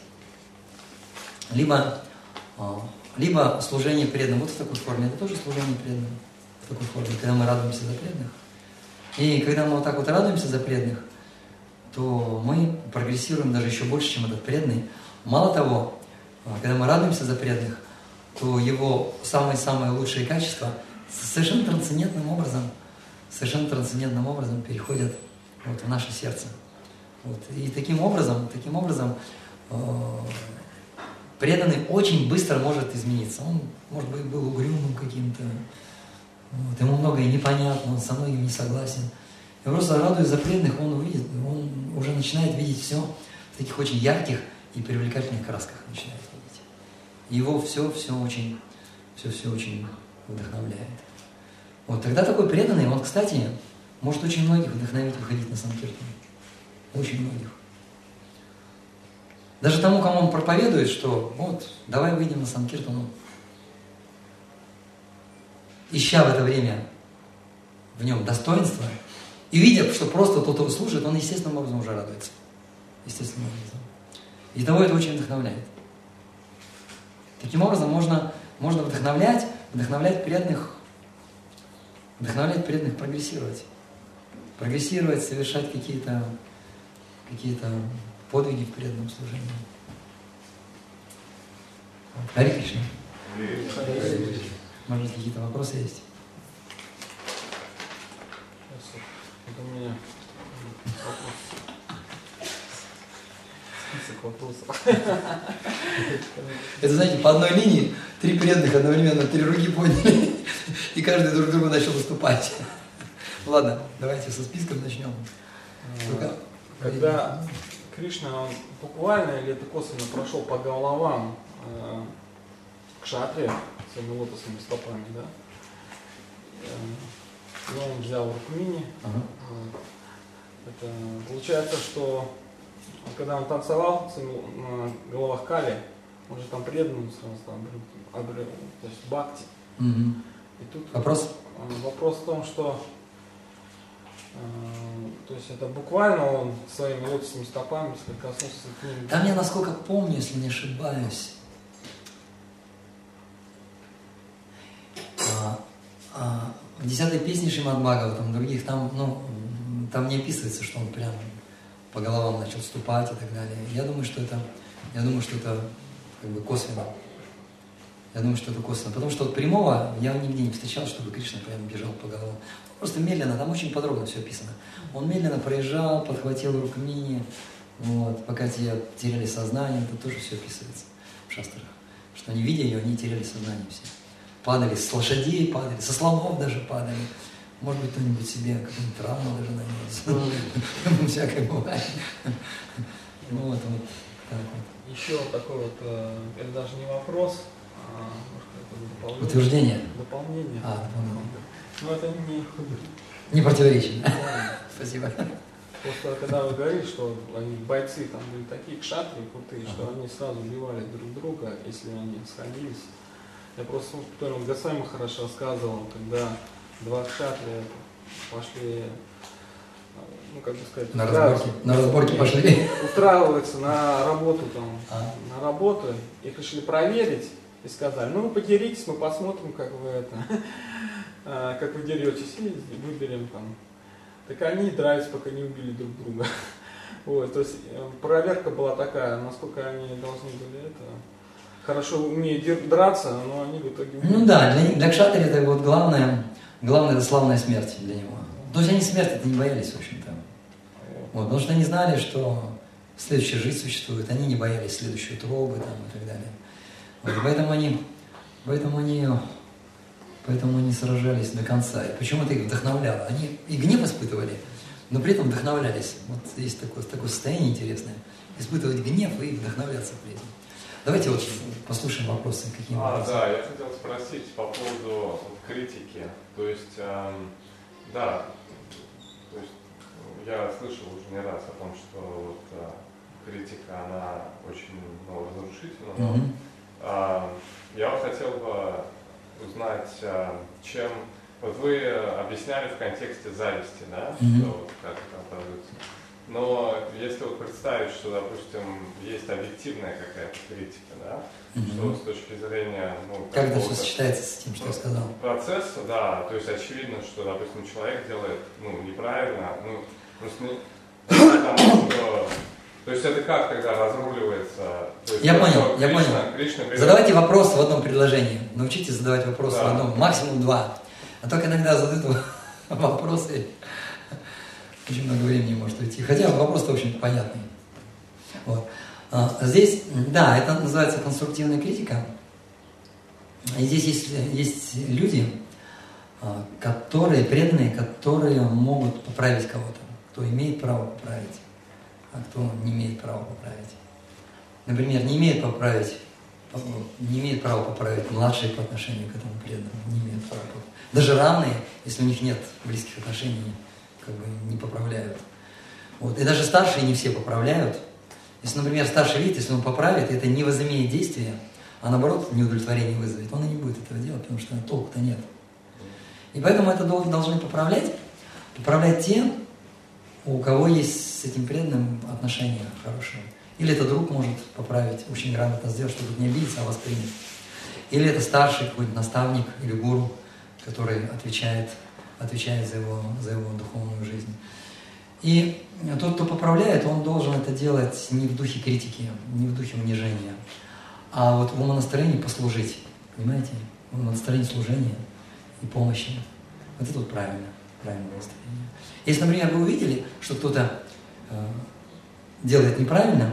либо служение преданным. Вот в такой форме. Это тоже служение преданным. В такой форме, когда мы радуемся за преданных. И когда мы вот так вот радуемся за преданных, то мы прогрессируем даже еще больше, чем этот преданный. Мало того, когда мы радуемся за преданных, то его самые-самые лучшие качества совершенно трансцендентным образом переходят вот в наше сердце. Вот. И таким образом преданный очень быстро может измениться. Он, может быть, был угрюмым каким-то, вот, ему многое непонятно, он со многим не согласен. И просто радуясь за преданных, он уже начинает видеть все в таких очень ярких и привлекательных красках начинает видеть. И его все очень вдохновляет. Вот тогда такой преданный, он, кстати, может очень многих вдохновить выходить на Санкиртан. Очень многих. Даже тому, кому он проповедует, что вот, давай выйдем на Санкиртану, ища в это время в нем достоинство, и видя, что просто тот, кто слушает, он естественным образом уже радуется. Естественным образом. И того это очень вдохновляет. Таким образом можно вдохновлять преданных прогрессировать. Прогрессировать, совершать какие-то подвиги в преданном служении. Харе Кришна. Может быть, какие-то вопросы есть?
Это у меня список вопросов.
Это, знаете, по одной линии 3 преданных одновременно 3 руки подняли, и каждый друг другу начал выступать. Ладно, давайте со списком начнем.
Когда Кришна, он буквально или это косвенно прошел по головам кшатри своими лотосными стопами, да? И он взял Рукмини. Это получается, что когда он танцевал на головах Кали, он же там преданным сразу обрел, то есть бхакти. И тут вопрос в том, что то есть это буквально он своими лотосными стопами соприкоснулся к ним.
Там я, насколько помню, если не ошибаюсь, в 10-й песне Шримад Бхагаватам, других там не описывается, что он прям по головам начал ступать и так далее. Я думаю, что это как бы косвенно. Потому что вот прямого я нигде не встречал, чтобы Кришна прям бежал по головам. Просто медленно, там очень подробно все описано. Он медленно проезжал, подхватил Рукмини, вот, пока те теряли сознание, это тоже все описывается в шастрах. Что они, видя ее, они теряли сознание все. падали с лошадей, падали, со слонов даже падали. Может быть, кто-нибудь себе какую-нибудь травму даже нанес. Всякое бывает. Ну вот так вот.
Еще такой вот, это даже не вопрос, а может какое-то
утверждение?
Дополнение.
Дополнение.
Но это
не противоречит. Спасибо.
Просто когда вы говорите, что они бойцы там были такие кшатрии крутые, что они сразу убивали друг друга, если они сходились. Я просто помню, Госвами Махарадж рассказывал, когда два кшатрия пошли, ну как бы сказать,
на разборки пошли.
Устраиваются на работу на работу, их решили проверить и сказали, ну вы подеритесь, мы посмотрим, как вы как вы деретесь, и выберем там. Так они дрались, пока не убили друг друга. Вот, то есть проверка была такая, насколько они должны были хорошо умеют драться, но они в итоге убили.
Ну да, для кшатри это вот главное это славная смерть для него. То есть они смерти-то не боялись, в общем-то. Вот, потому что они знали, что следующая жизнь существует, они не боялись следующей утробы там, и так далее. Вот, поэтому они сражались до конца. И почему это их вдохновляло? Они и гнев испытывали, но при этом вдохновлялись. Вот есть такое состояние интересное. Испытывать гнев и вдохновляться при этом. Давайте вот послушаем вопросы. Какие вопросы?
Да, я хотел спросить по поводу критики. То есть, да, то есть я слышал уже не раз о том, что вот, критика, она очень разрушительна. Но, я вот хотел бы узнать, чем... Вот вы объясняли в контексте зависти, да, что вот как это образуется. Но если вот представить, что, допустим, есть объективная какая-то критика, да, что с точки зрения...
как это все сочетается с тем, что я сказал?
Процесса, да, то есть очевидно, что, допустим, человек делает, неправильно, просто потому что... То есть это как тогда разруливается? Есть,
я понял.
Кришна
задавайте вопрос в одном предложении. Научитесь задавать вопросы в одном, максимум два. А только иногда задают вопросы, очень много времени может уйти. Хотя вопрос-то, в общем-то, понятный. Вот. Здесь, да, это называется конструктивная критика. И здесь есть люди, которые преданные, которые могут поправить кого-то, кто имеет право поправить, а кто не имеет права поправить. Например, не имеет права поправить младшие по отношению к этому преданному, не имеет права поправить. Даже равные, если у них нет близких отношений, как бы не поправляют. Вот. И даже старшие не все поправляют. Если, например, старший видит, если он поправит, это не возымеет действия, а наоборот неудовлетворение вызовет, он и не будет этого делать, потому что толку-то нет. И поэтому это должны поправлять те, у кого есть с этим преданным отношения хорошие. Или это друг может поправить, очень грамотно сделать, чтобы не обидеться, а воспринять. Или это старший какой-нибудь наставник или гуру, который отвечает за его духовную жизнь. И тот, кто поправляет, он должен это делать не в духе критики, не в духе унижения, а вот в умонастроении послужить. Понимаете? В умонастроении служения и помощи. Вот это вот правильное настроение. Если, например, вы увидели, что кто-то делает неправильно,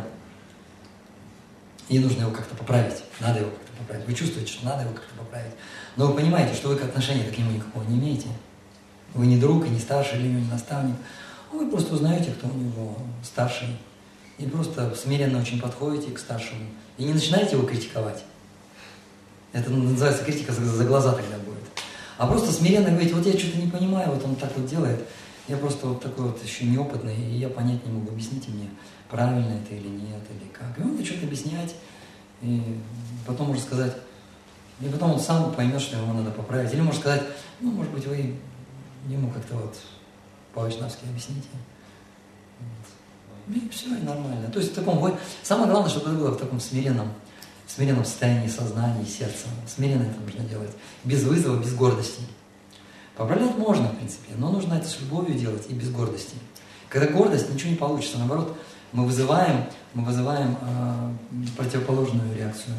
и нужно его как-то поправить, надо его как-то поправить. Вы чувствуете, что надо его как-то поправить. Но вы понимаете, что вы отношения к нему никакого не имеете. Вы не друг, и не старший, или не наставник. Вы просто узнаете, кто у него старший. И просто смиренно очень подходите к старшему. И не начинаете его критиковать. Это называется критика за глаза тогда будет. А просто смиренно говорите, вот я что-то не понимаю, вот он так вот делает. Я просто вот такой вот еще неопытный, и я понять не могу. Объясните мне, правильно это или нет, или как. И он начнет объяснять, и потом может сказать, и потом он сам поймет, что ему надо поправить. Или может сказать, может быть, вы ему как-то вот по-вайшнавски объясните. Вот. И все, и нормально. То есть в таком, самое главное, чтобы это было в таком смиренном состоянии сознания и сердца. Смиренно это нужно делать. Без вызова, без гордости. Поправлять можно, в принципе, но нужно это с любовью делать и без гордости. Когда гордость, ничего не получится. Наоборот, мы вызываем противоположную реакцию.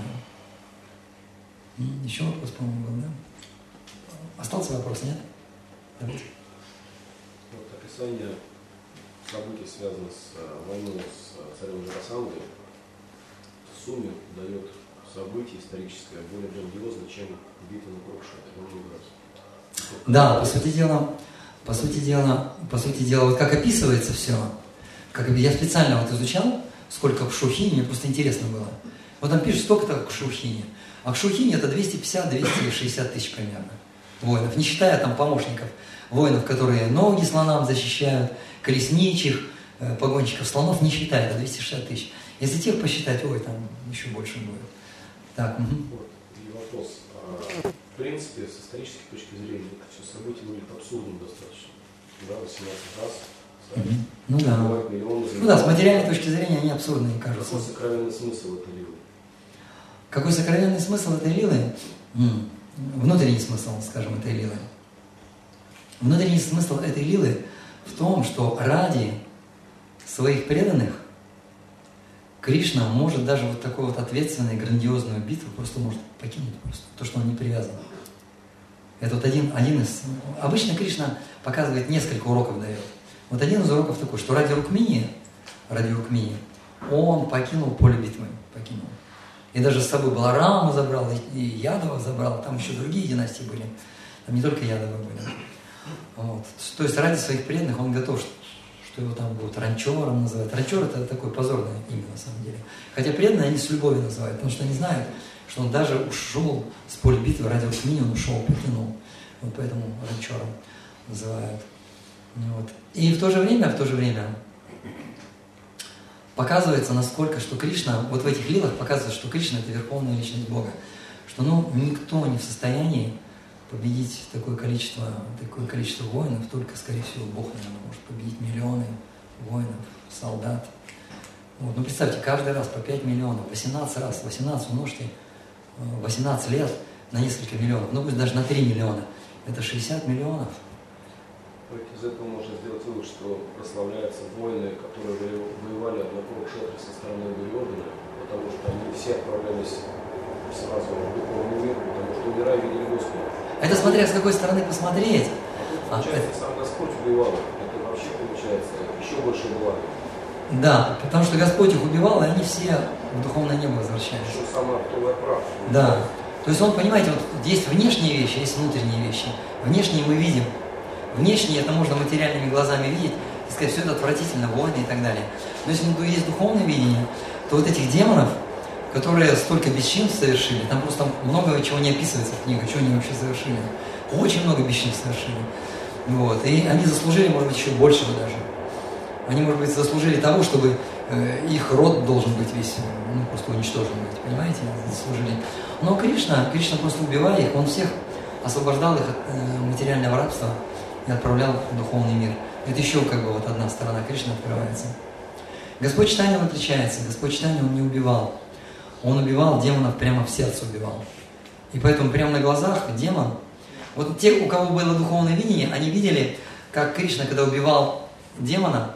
Еще вопрос, по-моему, был, да? Остался вопрос, нет? Давайте.
Вот описание событий, связанных с войной с царем Джарасандой, в сумме дает событие историческое более грандиозно, чем битва на Курукшетре.
Да, по сути дела, вот как описывается все, как я специально вот изучал, сколько в Шухине, мне просто интересно было. Вот там пишут, столько-то в Шухине. А в Шухине это 250-260 тысяч примерно воинов, не считая там помощников, воинов, которые ноги слонам защищают, колесничих, погонщиков слонов, не считая, это 260 тысяч. Если тех посчитать, ой, там еще больше будет. Так,
Вот, и вопрос. В принципе, с исторической точки зрения, это все события выглядит абсурдным достаточно. Да, 18 раз.
Ну да. Ну да, с материальной точки зрения они абсурдные, кажутся.
Какой сокровенный смысл этой лилы?
Какой сокровенный смысл этой лилы? Внутренний смысл, скажем, этой лилы. Внутренний смысл этой лилы в том, что ради своих преданных Кришна может даже вот такую вот ответственную, грандиозную битву просто может покинуть, просто то, что он не привязан. Это вот один из... Обычно Кришна показывает несколько уроков дает. Вот один из уроков такой, что ради Рукмини он покинул поле битвы, покинул. И даже с собой Баларама забрал, и Ядова забрал, там еще другие династии были. Там не только Ядовы были. Вот. То есть ради своих преданных он готов, что его там будут ранчором называть. Ранчор это такое позорное имя на самом деле. Хотя преданные они с любовью называют, потому что они знают, что он даже ушел с поля битвы ради Рукмини, он ушел, покинул. Вот поэтому ранчором называют. Вот. И в то же время показывается, насколько, что Кришна, вот в этих лилах показывается, что Кришна это верховная личность Бога. Что никто не в состоянии победить такое количество воинов, только, скорее всего, Бог, наверное, может победить миллионы воинов, солдат. Вот. Ну, представьте, каждый раз по 5 миллионов, 18 раз, 18 умножьте, 18 лет на несколько миллионов, ну, пусть даже на 3 миллиона, это 60 миллионов.
Из этого можно сделать вывод, что прославляются воины, которые воевали на Курукшетре со стороны Дурьодхана, потому что они все отправлялись сразу в духовный мир, потому что умирая видели Господа.
Это смотря с какой стороны посмотреть.
Получается, сам Господь убивал. Это вообще получается еще больше блага.
Да, потому что Господь их убивал, и они все в духовное небо возвращались.
Еще сама оптовая правда.
Да. То есть он, понимаете, вот есть внешние вещи, есть внутренние вещи. Внешние мы видим. Внешние это можно материальными глазами видеть и сказать, все это отвратительно, войны и так далее. Но если есть духовное видение, то вот этих демонов, которые столько бесчинств совершили, там просто много чего не описывается в книге, что они вообще совершили. Очень много бесчинств совершили. Вот. И они заслужили, может быть, еще большего даже. Они, может быть, заслужили того, чтобы их род должен быть весь, просто уничтожен быть, понимаете, заслужили. Но Кришна просто убивая их, он всех освобождал их от материального рабства и отправлял в духовный мир. Это еще вот одна сторона Кришны открывается. Господь Чайтанья он отличается. Господь Чайтанья он не убивал. Он убивал демонов, прямо в сердце убивал. И поэтому прямо на глазах демон, вот те, у кого было духовное видение, они видели, как Кришна, когда убивал демона,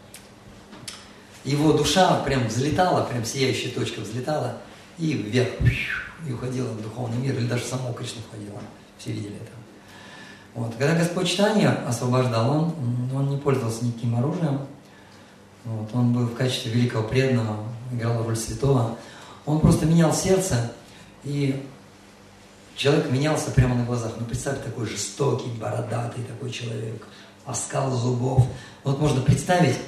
его душа прям взлетала, прям сияющая точка взлетала и вверх, и уходила в духовный мир, или даже в самого Кришну входила. Все видели это. Вот. Когда Господь Чайтанья освобождал, он не пользовался никаким оружием. Вот. Он был в качестве великого преданного, играл роль святого. Он просто менял сердце, и человек менялся прямо на глазах. Ну, представьте, такой жестокий, бородатый такой человек, оскал зубов. Вот можно представьте,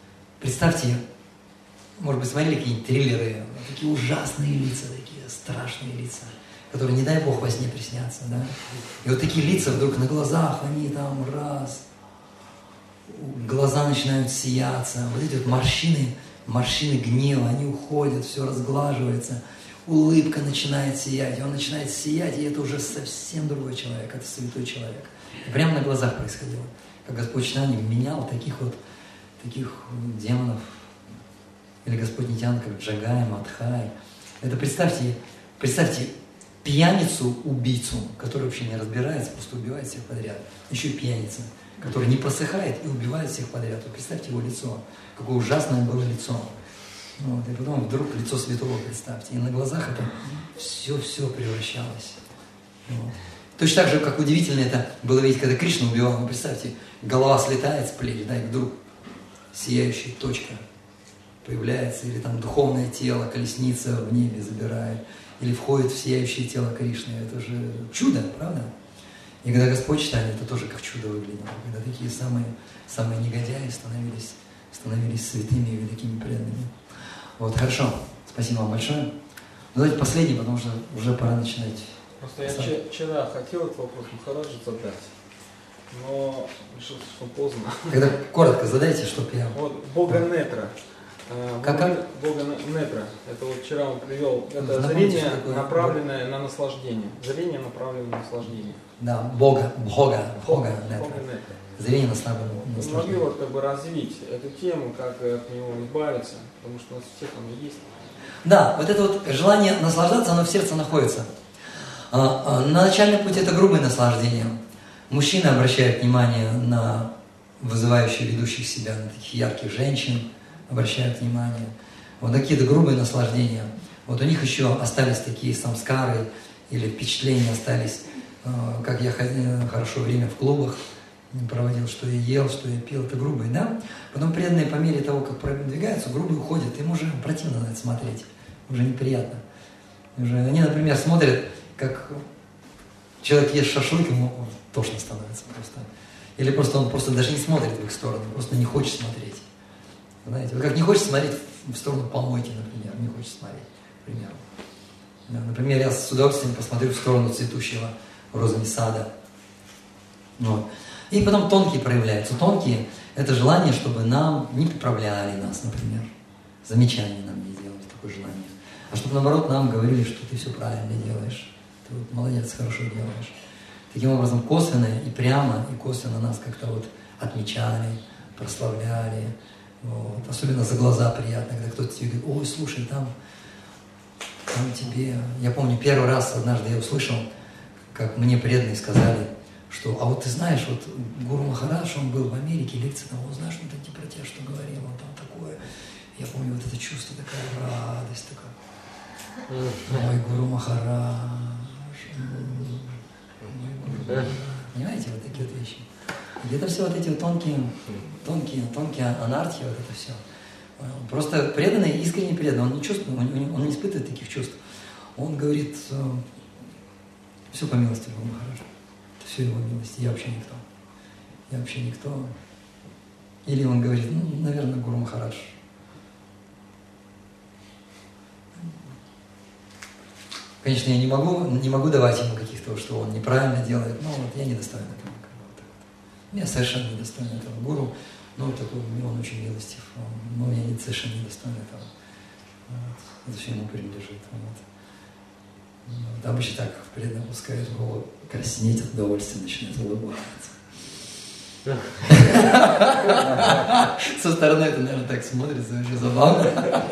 может быть, смотрели какие-нибудь триллеры, такие ужасные лица, такие страшные лица, которые, не дай Бог, во сне приснятся, да? И вот такие лица вдруг на глазах, они там раз, глаза начинают сияться, вот эти вот морщины гнева, они уходят, все разглаживается, улыбка начинает сиять, и он начинает сиять, и это уже совсем другой человек, это святой человек. И прямо на глазах происходило, как Господь Чайтанья менял таких демонов, или Господь Нитьянанда, как Джагай, Мадхай. Это представьте пьяницу-убийцу, который вообще не разбирается, просто убивает всех подряд. Еще и пьяница, который не просыхает и убивает всех подряд. Вот представьте его лицо, какое ужасное было лицо. Вот, и потом вдруг лицо святого представьте. И на глазах это все превращалось. Вот. Точно так же, как удивительно это было видеть, когда Кришна убивал. Ну, представьте, голова слетает с плеч, да, и вдруг сияющая точка появляется, или там духовное тело, колесница в небе забирает. или входит в сияющее тело Кришны. Это же чудо, правда? И когда Господь читали, это тоже как чудо выглядело. Когда такие самые негодяи становились святыми и великими преданными. Вот, хорошо. Спасибо вам большое. Ну, давайте последний, потому что уже пора начинать.
Просто я вчера хотел этот вопрос Махараджу задать, но решил, что поздно.
Тогда коротко задайте, чтобы я...
Вот Бога Нетра.
Как?
Бога Нетра. Это вот вчера он привел. Это зрение, направленное на наслаждение. Зрение, направленное на наслаждение.
Да, Бога Нетра. Зрение на наслаждение.
Могли вот как бы развить эту тему, как от него избавиться, потому что у нас всех оно есть.
Да, вот это вот желание наслаждаться, оно в сердце находится. Начальный путь – это грубое наслаждение. Мужчины обращают внимание на вызывающих, ведущих себя, на таких ярких женщин, обращают внимание. Вот какие-то грубые наслаждения. Вот у них еще остались такие самскары или впечатления остались, как я хорошо время в клубах проводил, что я ел, что я пил, это грубые, да? Потом преданные по мере того, как продвигаются, грубые уходят, им уже противно на это смотреть, уже неприятно. Они, например, смотрят, как человек ест шашлык, ему тошно становится просто. Или просто он просто даже не смотрит в их сторону, просто не хочет смотреть. Знаете, вот как не хочет смотреть в сторону помойки, например, не хочет смотреть, к примеру. Да, например, я с удовольствием посмотрю в сторону цветущего розами сада. Вот. И потом тонкие проявляются. Тонкие – это желание, чтобы нам не поправляли нас, например. Замечания нам не делали, такое желание. А чтобы, наоборот, нам говорили, что ты все правильно делаешь. Ты вот молодец, хорошо делаешь. Таким образом, косвенно и прямо, и косвенно нас как-то вот отмечали, прославляли. Вот. Особенно за глаза приятно, когда кто-то тебе говорит: ой, слушай, там тебе... Я помню, первый раз однажды я услышал, как мне преданные сказали, что, а вот ты знаешь, вот Гуру Махарадж, он был в Америке, лекции там, он знаешь, он там про тебя что говорил, он там такое. Я помню вот это чувство, такая радость, такая. Ой, Гуру Махарадж. Понимаете, вот такие вот вещи. И это все вот эти вот тонкие анархии, вот это все. Просто преданный, искренне преданный, он не чувствует, он не испытывает таких чувств. Он говорит: все по милости Гуру Махараджа. Все его милости, я вообще никто. Я вообще никто. Или он говорит: ну, наверное, Гуру Махарадж. Конечно, я не могу давать ему каких-то, что он неправильно делает, но вот я недостоин этого. Я совершенно недостоин этого гуру, но такой, он очень милостив, но я совершенно недостоин этого. Вот. Это все ему принадлежит. Вот. Обычно так преданно опускает голову, краснеть от удовольствия, начинает улыбаться. Со стороны это, наверное, так смотрится, очень забавно.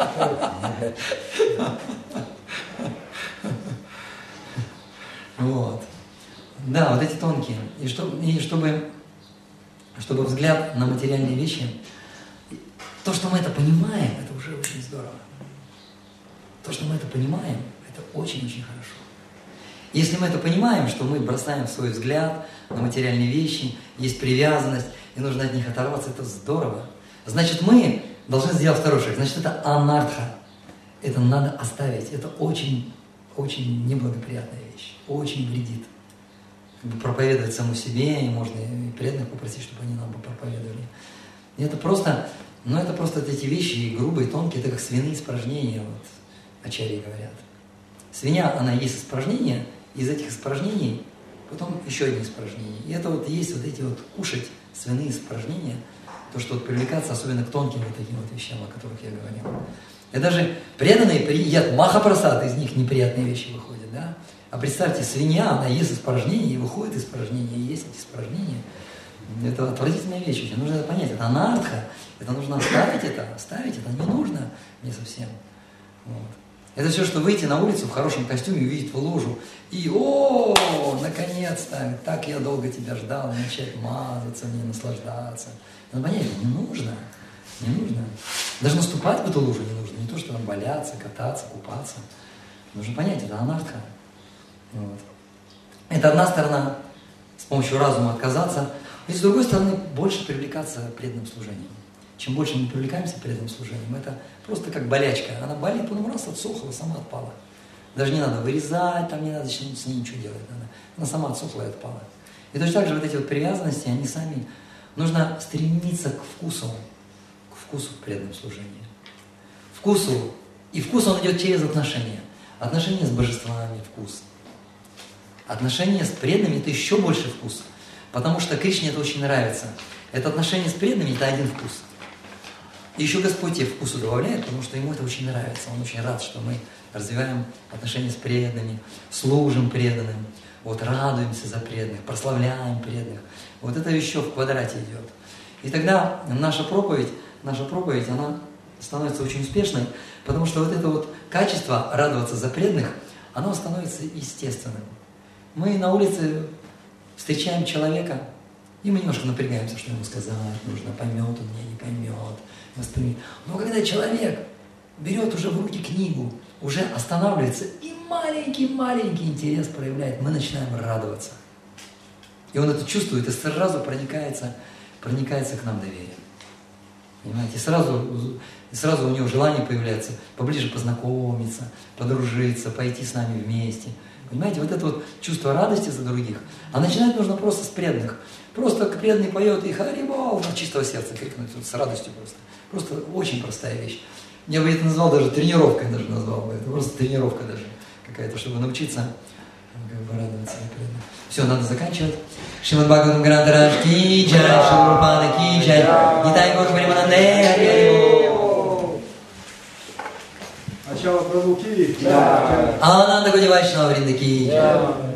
Вот. Да, вот эти тонкие. И чтобы взгляд на материальные вещи, то, что мы это понимаем, это уже очень здорово. То, что мы это понимаем, это очень-очень хорошо. Если мы это понимаем, что мы бросаем свой взгляд на материальные вещи, есть привязанность, и нужно от них оторваться, это здорово. Значит, мы должны сделать второй шаг. Значит, это анартха. Это надо оставить. Это очень, очень неблагоприятная вещь. Очень вредит. Проповедовать саму себе, и можно и преданных попросить, чтобы они нам проповедовали. И это просто, это просто эти вещи грубые, тонкие, это как свиные испражнения, вот, ачарьи говорят. Свинья, она есть испражнения, из этих испражнений потом еще одни испражнения. И это вот есть вот эти вот кушать свиные испражнения, то, что вот привлекаться особенно к тонким вот таким вот вещам, о которых я говорил. И даже преданные едят махапрасад, из них неприятные вещи выходят, да? А представьте, свинья, она ест испражнения, и выходит испражнения, и есть эти испражнения. Это отвратительная вещь, очень нужно это понять. Это анартха, это нужно оставить это не нужно мне совсем. Вот. Это все, что выйти на улицу в хорошем костюме, увидеть в лужу, и наконец-то, так я долго тебя ждал, начать мазаться, мне наслаждаться. Надо понять, не нужно. Даже наступать в эту лужу не нужно, не то, что там валяться, кататься, купаться. Нужно понять, это анартха. Вот. Это одна сторона, с помощью разума отказаться, и с другой стороны, больше привлекаться преданным служением. Чем больше мы привлекаемся преданным служением, это просто как болячка. Она болит, потом раз отсохла, сама отпала. Даже не надо вырезать, там не надо с ней ничего делать. Она сама отсохла и отпала. И точно так же вот эти вот привязанности, они сами... Нужно стремиться к вкусу в преданном служении. Вкусу. И вкус он идет через отношения. Отношения с божествами, вкус. Отношения с преданными – это еще больше вкус. Потому что Кришне это очень нравится. Это отношение с преданными – это один вкус. И еще Господь тебе вкусу добавляет, потому что ему это очень нравится. Он очень рад, что мы развиваем отношения с преданными, служим преданным, вот радуемся за преданных, прославляем преданных. Вот это еще в квадрате идет. И тогда наша проповедь, она становится очень успешной, потому что вот это вот качество радоваться за преданных, оно становится естественным. Мы на улице встречаем человека, и мы немножко напрягаемся, что ему сказать нужно, поймет он меня, не поймет, воспримет. Но когда человек берет уже в руки книгу, уже останавливается и маленький интерес проявляет, мы начинаем радоваться. И он это чувствует и сразу проникается к нам доверие. Понимаете? И сразу у него желание появляется поближе познакомиться, подружиться, пойти с нами вместе. Понимаете, вот это вот чувство радости за других, а начинать нужно просто с преданных. Просто преданный поет и харибол, от чистого сердца крикнуть, с радостью просто. Просто очень простая вещь. Я бы это назвал даже тренировкой, назвал бы. Это просто тренировка даже какая-то, чтобы научиться радоваться за преданных. Все, надо заканчивать. Шримад Бхагаватам Гранта Раш ки джай, Шрила Прабхупада ки джай, Нитай Гаур Паримананде Хари.
Начало Прабху ки.
Ананда Гауди Вайшнава Вринда ки джай.